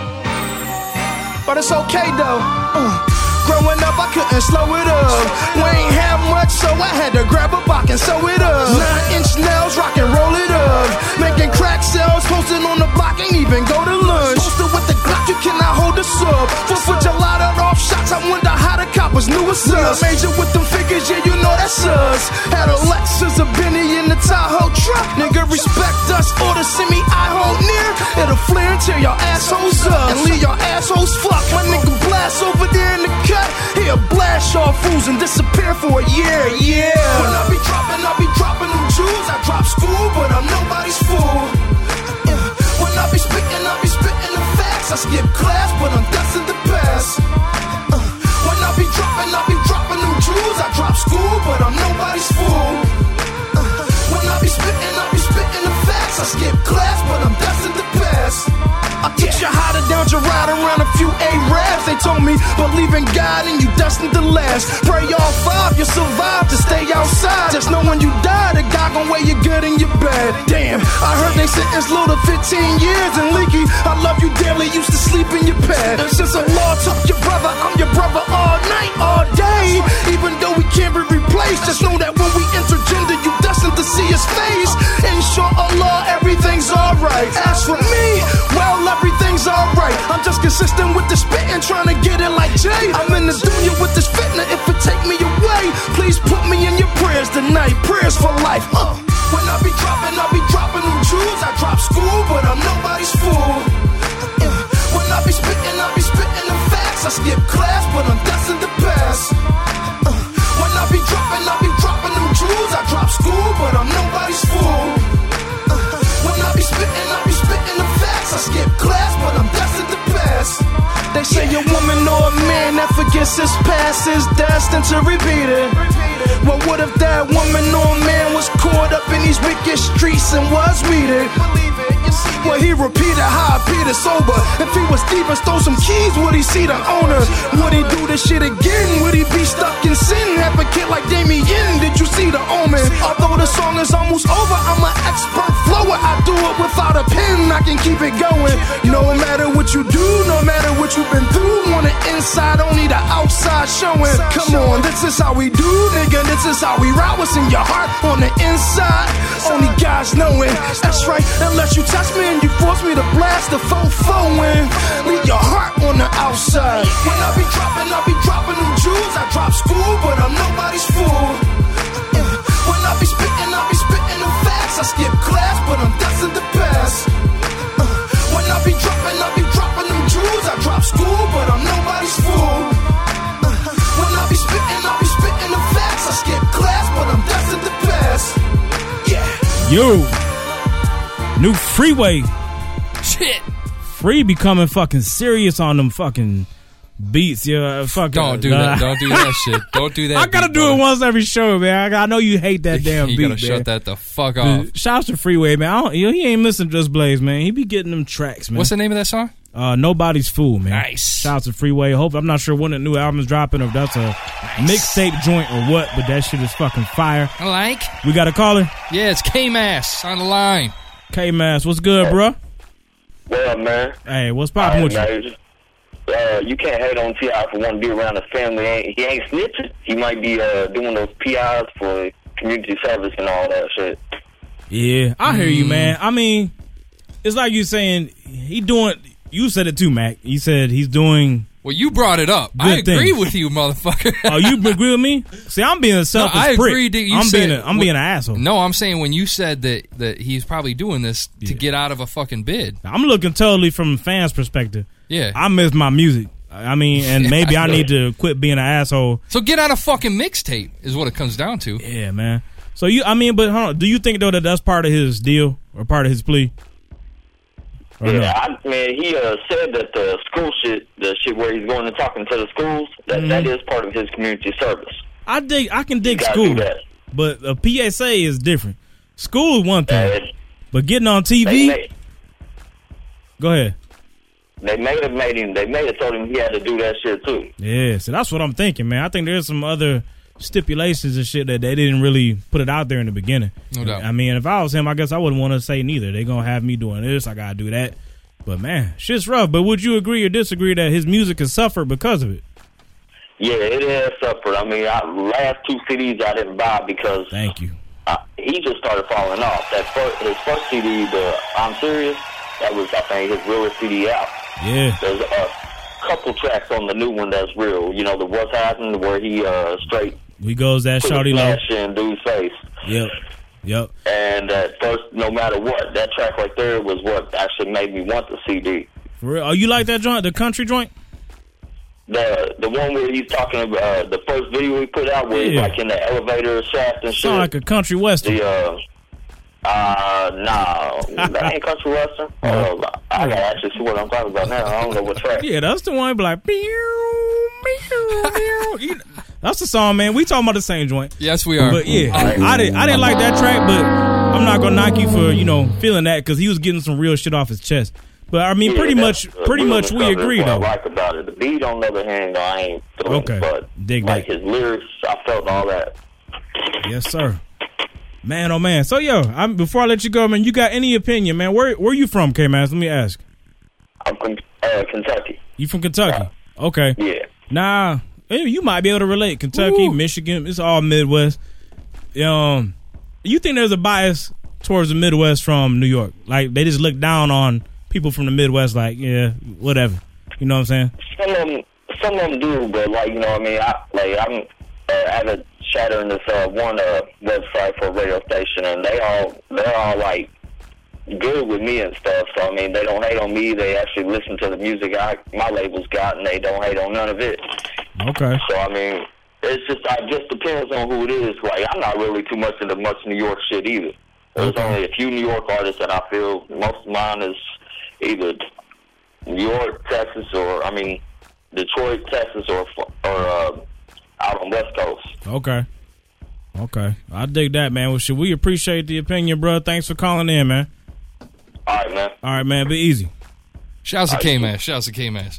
But it's okay though. Uh. Growing up, I couldn't slow it up. We ain't have much, so I had to grab a box and sew it up. Nine inch nails, rock and roll it up. Making crack sales, posting on the block, ain't even go to lunch. Posted with the Glock, you cannot hold us up. Foot for gelato off shots, I wonder how the coppers knew it's us. Major with them figures, yeah, you know that's us. Had a Lexus, a Benny in the Tahoe truck. Nigga, respect us, order send me I hold near. It'll flare until your assholes up and leave your assholes fuck. My nigga blast over there in the cut. He'll blast all fools and disappear for a year, yeah. When I be dropping, I be dropping them jewels. I drop school, but I'm nobody's fool. Yeah. When I be spitting, I be spitting the facts. I skip class, but I'm destined to pass. Uh. When I be dropping, I be dropping them jewels. I drop school, but I'm nobody's fool. Uh. When I be spitting, I be spitting the facts. I skip class, but I'm destined to pass. I teach you how to down your ride around a few A-Rabs. They told me, believe in God and you destined to last. Pray all five, you survive to stay outside. Just know when you die, the God gon' weigh your good and your bad. Damn, I heard they sentence Lil to fifteen years. And Leaky, I love you dearly, used to sleep in your bed. And since the law took your brother, I'm your brother all night, all day. Even though we can't be replaced, just know that when we intergender, you destined to see his face. Inshallah, everything's alright. As for me, well, everything's alright. I'm just consistent with the spitting, trying to get it like Jay. I'm in the dunya with this fitna, if it take me away, please put me in your prayers tonight. Prayers for life. Uh. When I be dropping, I be dropping them jewels. I drop school, but I'm nobody's fool. Yeah. When I be spitting, I be spitting the facts. I skip class, but I'm destined to pass. Uh. When I be dropping, I be dropping them jewels. I drop school, but I'm nobody's fool. Uh. When I be spitting, I be spitting the facts. I skip class, but I'm destined to pass. They say a woman or a man that forgets his past is destined to repeat it. Well, what if that woman or man was caught up in these wicked streets and was weeded? Well, he repeated how I beat it sober. If he was thief and stole some keys, would he see the owner? Would he do this shit again? Would he be stuck in sin? Have a kid like Damien? Did you see the omen? Although the song is almost over, I'm an expert flower. I do it without a pen, I can keep it going. No matter what you do, no matter what you've been through, on the inside, only the outside showing. Come on, this is how we do, nigga. This is how we ride. What's in your heart on the inside? Only God's knowing. That's right, unless you touch me and you force me to blast the fofo in. Leave your heart on the outside. When I be dropping, I be dropping them jewels. I drop school, but I'm nobody's fool. Yeah. When I be spitting, I be spitting the facts. I skip class, but I'm destined to pass. Uh. When I be dropping, I be dropping them jewels. I drop school, but I'm nobody's fool. Uh. When I be spitting, I be spitting the facts. I skip class, but I'm destined to pass. Yeah. Yo. New Freeway. Shit. Free becoming fucking serious on them fucking beats. Yeah, fucking. Don't do that. Don't do that shit. Don't do that. I gotta beat, do bro. it once every show, man. I, I know you hate that damn you beat, gotta man. shut that the fuck off. Shouts to Freeway, man. I don't, you know, he ain't missing Just Blaze, man. He be getting them tracks, man. What's the name of that song? Uh, Nobody's Fool, man. Nice. Shouts to Freeway. Hope I'm not sure when the new album's dropping, or if that's a nice. mixtape joint or what, but that shit is fucking fire. I like. We got a caller? Yeah, it's K-Mass on the line. K-Mass, what's good, bro? What up, man? Hey, what's poppin' with you? Uh, you can't hate on T I for wanting to be around the family. He ain't, he ain't snitching. He might be uh, doing those P Is for community service and all that shit. Yeah, I hear you, man. I mean, it's like you saying he doing. You said it too, Mac. You said he's doing. Well, you brought it up. I agree things. with you, motherfucker. Oh, you agree with me? See, I'm being a selfish no, I prick. agree that you I'm said, being a, I'm when, being an asshole. No, I'm saying when you said that that he's probably doing this yeah. to get out of a fucking bid. I'm looking totally from the fans' perspective. Yeah, I miss my music. I mean, and maybe I need to quit being an asshole. So get on a fucking mixtape is what it comes down to. Yeah, man. So you, I mean, but hold on, do you think though that that's part of his deal or part of his plea? Or yeah, no? I mean, he uh, said that the school shit, the shit where he's going and talking to the schools, that mm-hmm. that is part of his community service. I dig, I can dig school, but a P S A is different. School is one thing, uh, but getting on T V. Made, go ahead. They may have made him. They may have told him he had to do that shit too. Yeah, so that's what I'm thinking, man. I think there's some other stipulations and shit that they didn't really put it out there in the beginning. No doubt. I mean, if I was him, I guess I wouldn't want to say neither. They're gonna have me doing this, I gotta do that. But man, shit's rough. But would you agree or disagree that his music has suffered because of it? Yeah, it has suffered. I mean, I, last two C Ds I didn't buy because thank you. I, he just started falling off. That first, his first C D, the I'm Serious, that was I think his realest C D out. Yeah. There's a couple tracks on the new one that's real. You know, the What's Happening, where he uh, straight. We goes that shawty low. In dude's face. Yep. Yep. And at first, no matter what, that track right there was what actually made me want the C D. For real? Oh, you like that joint, the country joint? The the one where he's talking about uh, the first video he put out, where yeah. he's like in the elevator shaft and shit. Sound like a country western. The uh, uh, nah, that ain't country western. Uh, I gotta actually see what I'm talking about now. I don't know what track. Yeah, that's the one. Be like, pew, pew, pew. That's the song, man. We talking about the same joint. Yes, we are. But yeah, I, I didn't. I didn't like that track, but I'm not gonna knock you for you know feeling that because he was getting some real shit off his chest. But I mean, yeah, pretty much, pretty much, we agree though. What I like about it, the beat on the other hand, I ain't feeling, okay. but Dig like that. his lyrics, I felt all that. Yes, sir. Man, oh man. So yo, I'm, before I let you go, man, you got any opinion, man? Where where you from, K-Mans? Let me ask. I'm from uh, Kentucky. You from Kentucky? Yeah. Okay. Yeah. Nah, you might be able to relate. Kentucky, Ooh. Michigan, it's all Midwest. Um, you think there's a bias towards the Midwest from New York? Like they just look down on people from the Midwest, like yeah, whatever. You know what I'm saying? Some of them, some of them do, but like you know, what I mean, I like I'm uh, avid chatter in this uh, one uh, website for a radio station, and they all they're all like good with me and stuff. So I mean, they don't hate on me. They actually listen to the music I my label's got, and they don't hate on none of it. Okay. So I mean, it's just it just depends on who it is. Like I'm not really too much into much New York shit either. There's okay. only a few New York artists that I feel most of mine is either New York, Texas, or I mean Detroit, Texas, or or uh, out on West Coast. Okay. Okay. I dig that, man. Well, should we appreciate the opinion, bro? Thanks for calling in, man. All right, man. All right, man. Be easy. Shouts to K-Mass. Shouts to K-Mass.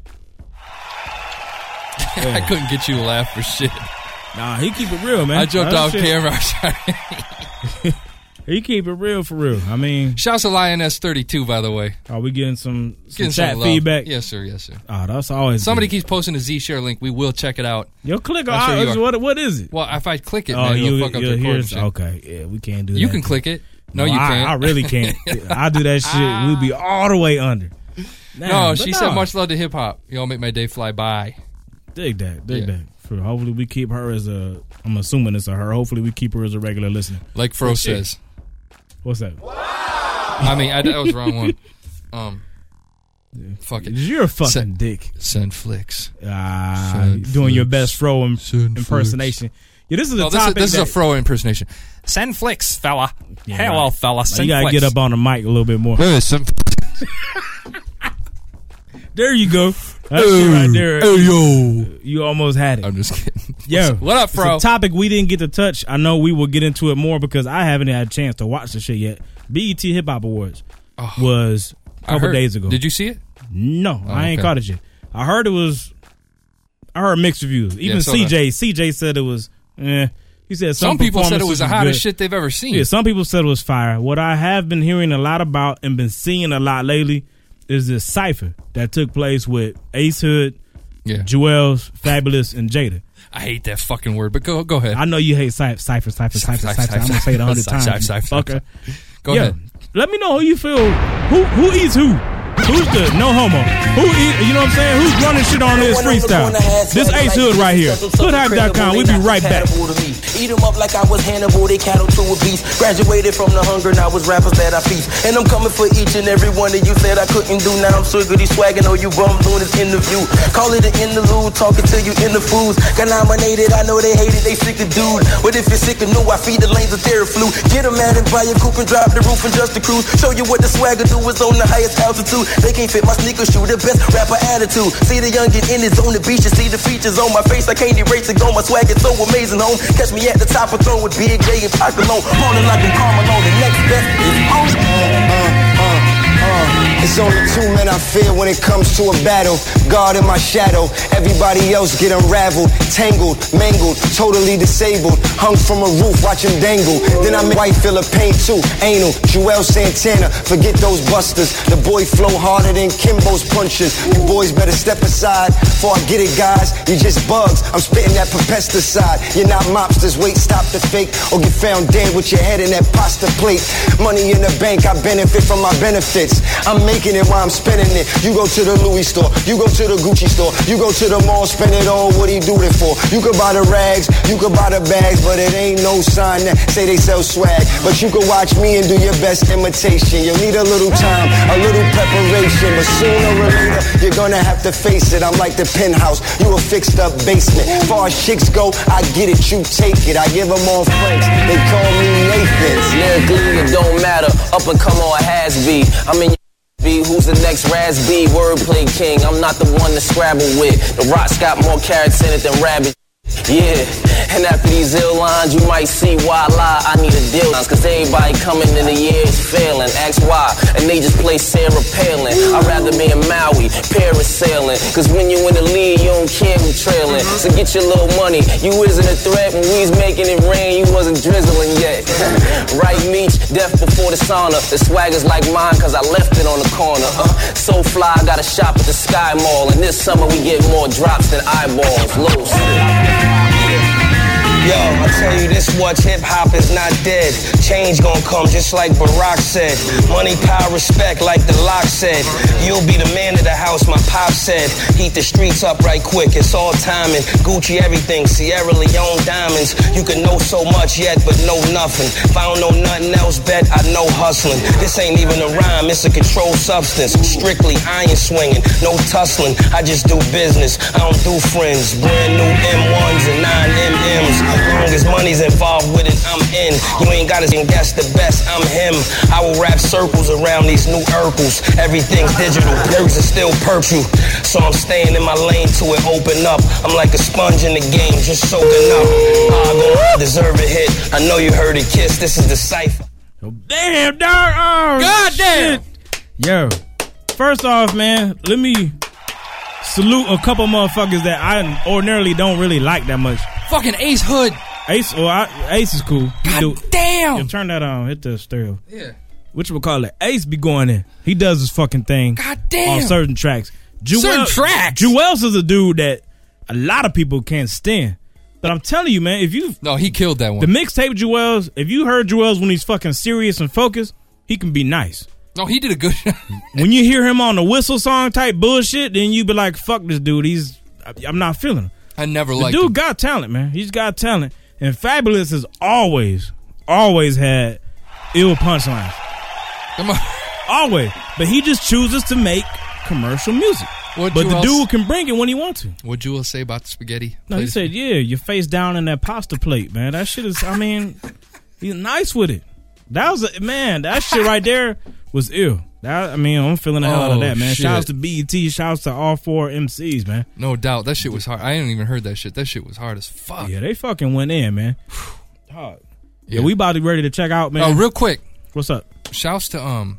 I couldn't get you to laugh for shit. Nah, he keep it real, man. I jumped That's off shit. camera. He keep it real for real. I mean, shouts to Lioness thirty-two, by the way. Are we getting some, some getting chat some feedback? Yes, sir. Yes, sir. Oh, that's always somebody good. keeps posting a Z Share link. We will check it out. Yo, click on sure it. What, what is it? Well, if I click it, oh, man, you, it'll fuck up the recording shit. Okay, yeah, we can't do you that. You can click it. No, no you I, can't. I really can't. I do that shit. We'll be all the way under. Damn, no, she no. said much love to hip hop. Y'all make my day fly by. Dig that. Dig Yeah. that. For, hopefully we keep her as a. I'm assuming it's a her. Hopefully we keep her as a regular listener. Like Fro says. What's that? I mean, I, that was the wrong one. Um, yeah. Fuck it. You're a fucking send, dick. Send flicks. Ah, send doing flicks. your best Fro im- Send impersonation. Flicks. Yeah, this is a no, this topic. Is, this that, is a Fro impersonation. Send flicks, fella. Yeah, Hello, right. fella. Send you gotta flicks. get up on the mic a little bit more. Hey, send There you go. That's it right there. Hey, yo. You almost had it. I'm just kidding. Yo, what up, Fro? It's a topic we didn't get to touch. I know we will get into it more because I haven't had a chance to watch the shit yet. B E T Hip Hop Awards oh, was a couple heard, days ago. Did you see it? No, oh, I ain't okay. caught it yet. I heard it was. I heard mixed reviews. Even yeah, so C J, that. C J said it was. Eh. He said some, some people said it was the hottest good. shit they've ever seen. Yeah, some people said it was fire. What I have been hearing a lot about and been seeing a lot lately is this cipher that took place with Ace Hood, yeah. Jewels, Fabulous, and Jada. I hate that fucking word, but go go ahead. I know you hate Cypher, Cypher, Cypher, Cypher, Cypher. I'm gonna say it a hundred times. Fucker. Go yeah. ahead. Let me know who you feel. Who who eats who? Who's the no homo? Who eat? You know what I'm saying? Who's running shit on this freestyle? This Ace Hood right here. hood hype dot com. We'll be right back. Eat them up like I was Hannibal, they cattle to a beast. Graduated from the hunger, now was rappers that I feast. And I'm coming for each and every one of you. Said I couldn't do, now I'm swiggity swagging. Oh, you bum doing this interview. Call it an interlude, talking to you in the fools. Got nominated, I know they hate it, they sick of dude. But if you're sick of new, I feed the lanes of Theraflu. Get them mad and buy a coupe and drive the roof and just the cruise. Show you what the swagger do is on the highest altitude. They can't fit my sneaker shoe, the best rapper attitude. See the youngin' in his on the beach, you see the features on my face. I can't erase it, go my swag is so amazing, home. Catch me at the top of throne with Big J and Pac alone. Falling like a Carmelo, the next best is on. Uh, uh, uh. It's only two men I fear when it comes to a battle. God in my shadow, everybody else get unraveled, tangled, mangled, totally disabled. Hung from a roof, watch him dangle. Then I make white feel a pain too, anal. Joel Santana, forget those busters. The boy flow harder than Kimbo's punches. You boys better step aside, before I get it guys. You just bugs, I'm spitting that pesticide. You're not mobsters, wait, stop the fake. Or get found dead with your head in that pasta plate. Money in the bank, I benefit from my benefits. I'm making it while I'm spending it. You go to the Louis store, you go to the Gucci store, you go to the mall, spend it all, what he do it for? You could buy the rags, you could buy the bags, but it ain't no sign that say they sell swag. But you could watch me and do your best imitation. You'll need a little time, a little preparation, but sooner or later, you're gonna have to face it. I'm like the penthouse, you a fixed up basement. Far as chicks go, I get it, you take it. I give them all Franks, they call me Nathans. Lyrically, it don't matter, up and come on, has be. I'm in B, who's the next Raz B? Wordplay king, I'm not the one to scrabble with. The Rock's got more carrots in it than rabbit. Yeah, and after these ill lines, you might see why I lie. I need a deal, cause everybody coming in the year is failing. Ask why, and they just play Sarah Palin. I'd rather be in Maui, parasailing. Cause when you in the lead, you don't care who trailing. So get your little money, you isn't a threat. When we was making it rain, you wasn't drizzling yet. Right, Meech, death before the sauna. The swagger's like mine, cause I left it on the corner. Uh, so fly, I got a shop at the Sky Mall. And this summer we get more drops than eyeballs. Low Yo, I tell you this much, hip-hop is not dead. Change gon' come just like Barack said. Money, power, respect like the lock said. You'll be the man of the house, my pop said. Heat the streets up right quick, it's all timing. Gucci everything, Sierra Leone diamonds. You can know so much yet, but know nothing. If I don't know nothing else, bet I know hustling. This ain't even a rhyme, it's a controlled substance. Strictly iron swinging, no tussling. I just do business, I don't do friends. Brand new M ones and nine M Ms. As long as money's involved with it, I'm in. You ain't gotta guess the best, I'm him. I will wrap circles around these new Urkels. Everything's digital, perks are still purple. So I'm staying in my lane till it open up. I'm like a sponge in the game, just soaking up. I gon' deserve a hit. I know you heard it, Kiss, this is the Cypher. Damn, dog. Oh, God damn. Shit. Yo, first off, man, let me salute a couple motherfuckers that I ordinarily don't really like that much. Fucking Ace Hood. Ace, well, I, Ace is cool. God do, damn. Yo, turn that on. Hit the stereo. Yeah. Which we'll call it. Ace be going in. He does his fucking thing. God damn. On certain tracks. Jewel, certain tracks. Jewels is a dude that a lot of people can't stand. But I'm telling you, man, if you no, he killed that one. The mixtape Jewels. If you heard Jewels when he's fucking serious and focused, he can be nice. No, he did a good. When you hear him on the whistle song type bullshit, then you be like, "Fuck this dude." He's, I'm not feeling him. I never the liked dude him. got talent, man. He's got talent, and Fabulous has always, always had ill punchlines. Come on, always. But he just chooses to make commercial music. What'd but the else, dude can bring it when he wants to. What'd Jewel say about the spaghetti? No, he said, "Yeah, your face down in that pasta plate, man. That shit is. I mean, he's nice with it. That was a, man. That shit right there was ill." That, I mean, I'm feeling the hell out of that, man. shit. Shouts to B E T. Shouts to all four M Cs, man. No doubt. That shit was hard. I ain't even heard that shit. That shit was hard as fuck. Yeah, they fucking went in, man. Hard. Yeah, we about to be ready to check out, man. Oh, real quick. What's up? Shouts to um,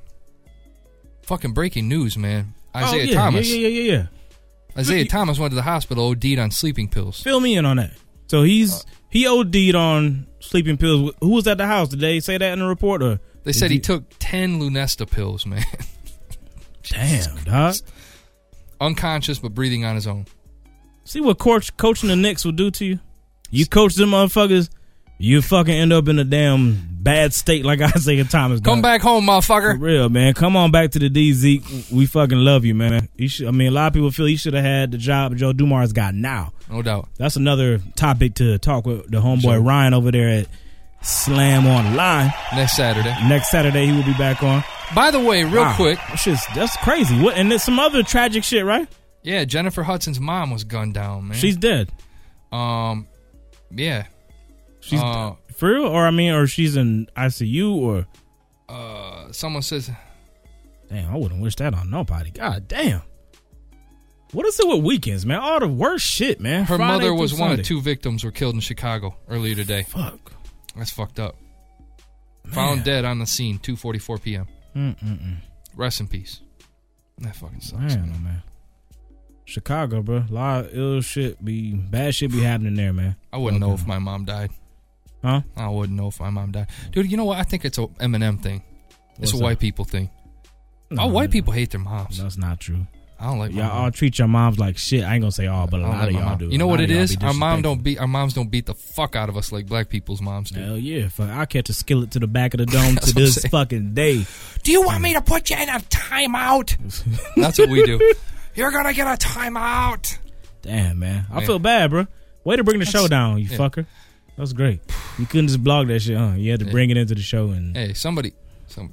fucking breaking news, man. Isaiah oh, yeah, Thomas. Yeah, yeah, yeah, yeah. Isaiah he, Thomas went to the hospital, O D'd on sleeping pills. Fill me in on that. So he's uh, he O D'd on sleeping pills. Who was at the house? Did they say that in the report? Or they said he, he took ten Lunesta pills, man. Damn, dog. Unconscious, but breathing on his own. See what coach coaching the Knicks will do to you. You coach them motherfuckers, you fucking end up in a damn bad state like Isaiah Thomas. Come back home, motherfucker. For real, man. Come on back to the D, Zeke. We fucking love you, man. You should, I mean, a lot of people feel he should have had the job Joe Dumars got now. No doubt. That's another topic to talk with the homeboy sure. Ryan over there at Slam Online. Next Saturday. Next Saturday he will be back on. By the way, real wow. quick. That's, just, that's crazy. What? And there's some other tragic shit, right? Yeah, Jennifer Hudson's mom was gunned down, man. She's dead. Um, yeah. She's uh, for real? Or, I mean, or she's in I C U or? Uh, someone says. Damn, I wouldn't wish that on nobody. God damn. What is it with weekends, man? All the worst shit, man. Her Friday mother was Sunday. one of two victims were killed in Chicago earlier today. Fuck. That's fucked up. Man. Found dead on the scene, two forty-four p.m. Mm-mm-mm. Rest in peace. That fucking sucks. Man, man. man. Chicago, bro. A lot of ill shit be, bad shit be happening there, man. I wouldn't okay. know if my mom died. Huh? I wouldn't know if my mom died. Dude, you know what? I think it's a Eminem thing. It's What's a that? white people thing. No, all white no. people hate their moms. That's not true. I don't like my y'all mom. all treat your moms like shit. I ain't gonna say all, but a lot like of y'all mom. do. You know a what lot it of y'all is? be Our mom don't disrespectful. beat our moms don't beat the fuck out of us like black people's moms do. Hell yeah. Fuck, I catch a skillet to the back of the dome to what I'm this saying. fucking day. Do you want me to put you in a timeout? That's what we do. You're gonna get a timeout. Damn, man. I Man. feel bad, bro. Way to bring the That's- show down, you yeah. fucker. That was great. You couldn't just blog that shit, huh? You had to Yeah. bring it into the show and Hey, somebody, some,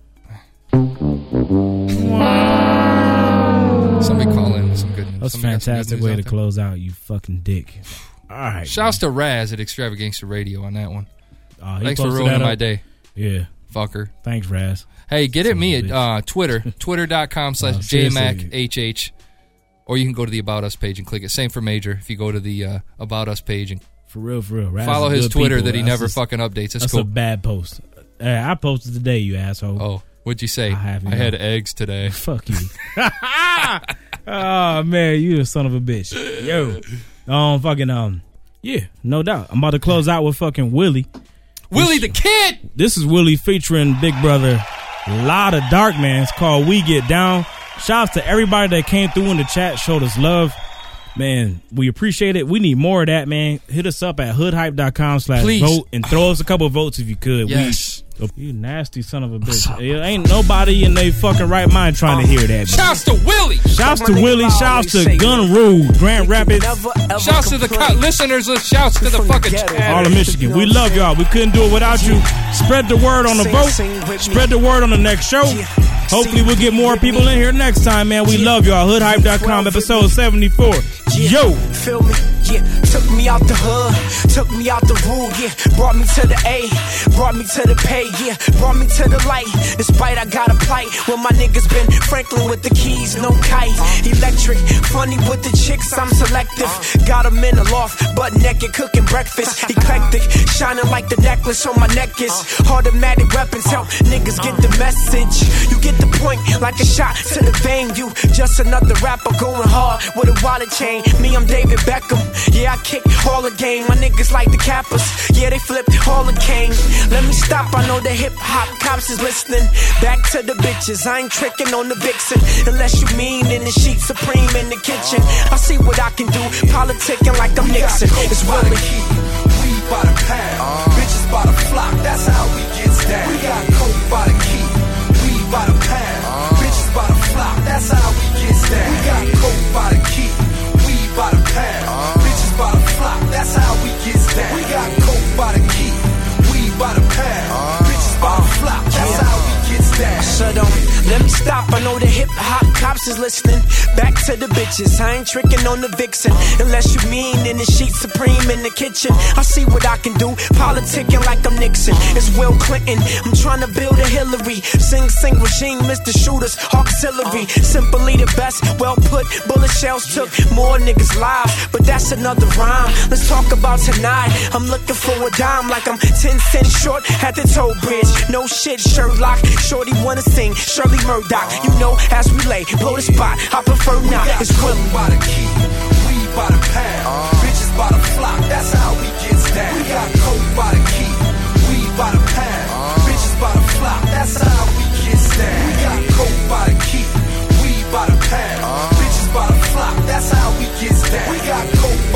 somebody call in with some good news. that's a Somebody got some good fantastic news way out to there? close out, you fucking dick. All right. Shouts to Raz at Extravaganza Radio on that one. Uh, he Thanks for posted ruining that my up. day. Yeah. Fucker. Thanks, Raz. Hey, get at Son me of at a uh, Twitter, twitter.com slash Oh, seriously. JMacHH. Or you can go to the About Us page and click it. Same for Major. If you go to the uh, About Us page and For real, for real. Raz follow is his good Twitter people. that he That's never just- fucking updates. That's, That's cool. a bad post. Hey, I posted today, you asshole. Oh, what'd you say? I have, you I had know. eggs today. Fuck you. Oh man, you a son of a bitch. Yo, um, fucking um, yeah, no doubt. I'm about to close out with fucking Willie. Willie the Kid. This is Willie featuring Big Brother. Lot of Dark Man. It's called We Get Down. Shouts to everybody that came through in the chat, showed us love. Man, we appreciate it. We need more of that, man. Hit us up at hoodhype.com slash Please. vote and throw us a couple of votes if you could. Yes. We, you nasty son of a bitch. There ain't nobody in their fucking right mind trying to hear that, man. Shouts to Willie. Shouts to Willie. Shouts to Gun Rule, Grand Rapids, Shouts to the co- listeners. Shouts to the fucking chat. all of Michigan. We love y'all. We couldn't do it without you. Spread the word on the vote. Spread the word on the next show. Hopefully we'll get more people in here next time, man. We love y'all. hoodhype dot com, episode seventy-four. Yo. Feel me? Yeah, took me out the hood, took me out the rule, yeah. Brought me to the A, brought me to the pay, yeah. Brought me to the light, despite I got a plight. When my niggas been Franklin with the keys, no kite. Electric, funny with the chicks, I'm selective. Got 'em in the loft, butt naked, cooking breakfast. Eclectic, shining like the necklace on my neck is. Automatic weapons help niggas get the message. You get the point, like a shot to the vein. You just another rapper going hard with a wallet chain. Me, I'm David Beckham. Yeah, I kick all the game. My niggas like the Kappas. Yeah, they flipped all the cane. Let me stop. I know the hip hop cops is listening. Back to the bitches. I ain't tricking on the vixen. Unless you mean in the sheet supreme in the kitchen. I see what I can do. Politicking like I'm Nixon. It's Willie. We by the pound. Bitches by the flock. That's how we gets down. We got coke by the key. We by the pound. Bitches by the flock. That's how we gets down. We got coke by the key. By the pound, bitches by the flock, that's how we get down. We got coke by the key, weed by the pound, bitches by the flock, that's how we get down. So don't let me stop. I know the hip hop cops is listening. Back to the bitches. I ain't tricking on the vixen. Unless you mean in the sheet supreme in the kitchen. I see what I can do. Politicking like I'm Nixon. It's Will Clinton. I'm trying to build a Hillary. Sing, sing regime, Mister Shooters, auxiliary. Simply the best. Well put. Bullet shells took more niggas' lives, but that's another rhyme. Let's talk about tonight. I'm looking for a dime like I'm ten cents short at the toll bridge. No shit, Sherlock. Shorty wanna sing. Shirley Murdoch. You know, as we lay, blow the spot. I prefer not. It's Willie. By the key, weed by the pound, bitches by the flock. That's how we get down. We got coke by the key, weed by the pound, bitches by the flock. That's how we get down. We got coke by the key, weed by the pound, bitches by the flock. That's how we get down. We got coke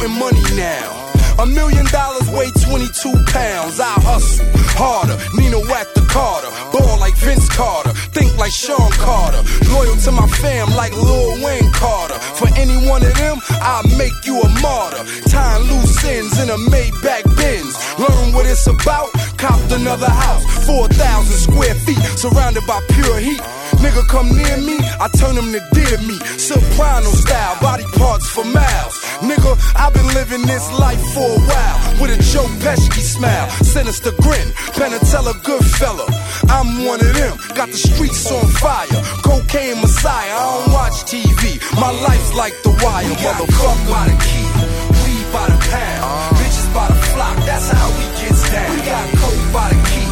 counting money now. A million dollars weigh twenty-two pounds. I hustle harder, Nina whack the Carter. Ball like Vince Carter, think like Sean Carter. Loyal to my fam like Lil Wayne Carter. For any one of them, I'll make you a martyr. Tying loose ends in a Maybach Benz. Learn what it's about, copped another house. four thousand square feet, surrounded by pure heat. Nigga come near me, I turn him to deer meat. Soprano style, body parts for miles. Nigga, I've been living this life for a while. With a Joe Pesci smile, sinister grin, Penatella good fella. I'm one of them, got the streets on fire. Cocaine Messiah, I don't watch T V. My life's like The Wire, motherfucker. By the key, weed by the pound, bitches by the flock, that's how we gets down. We got coke by the key.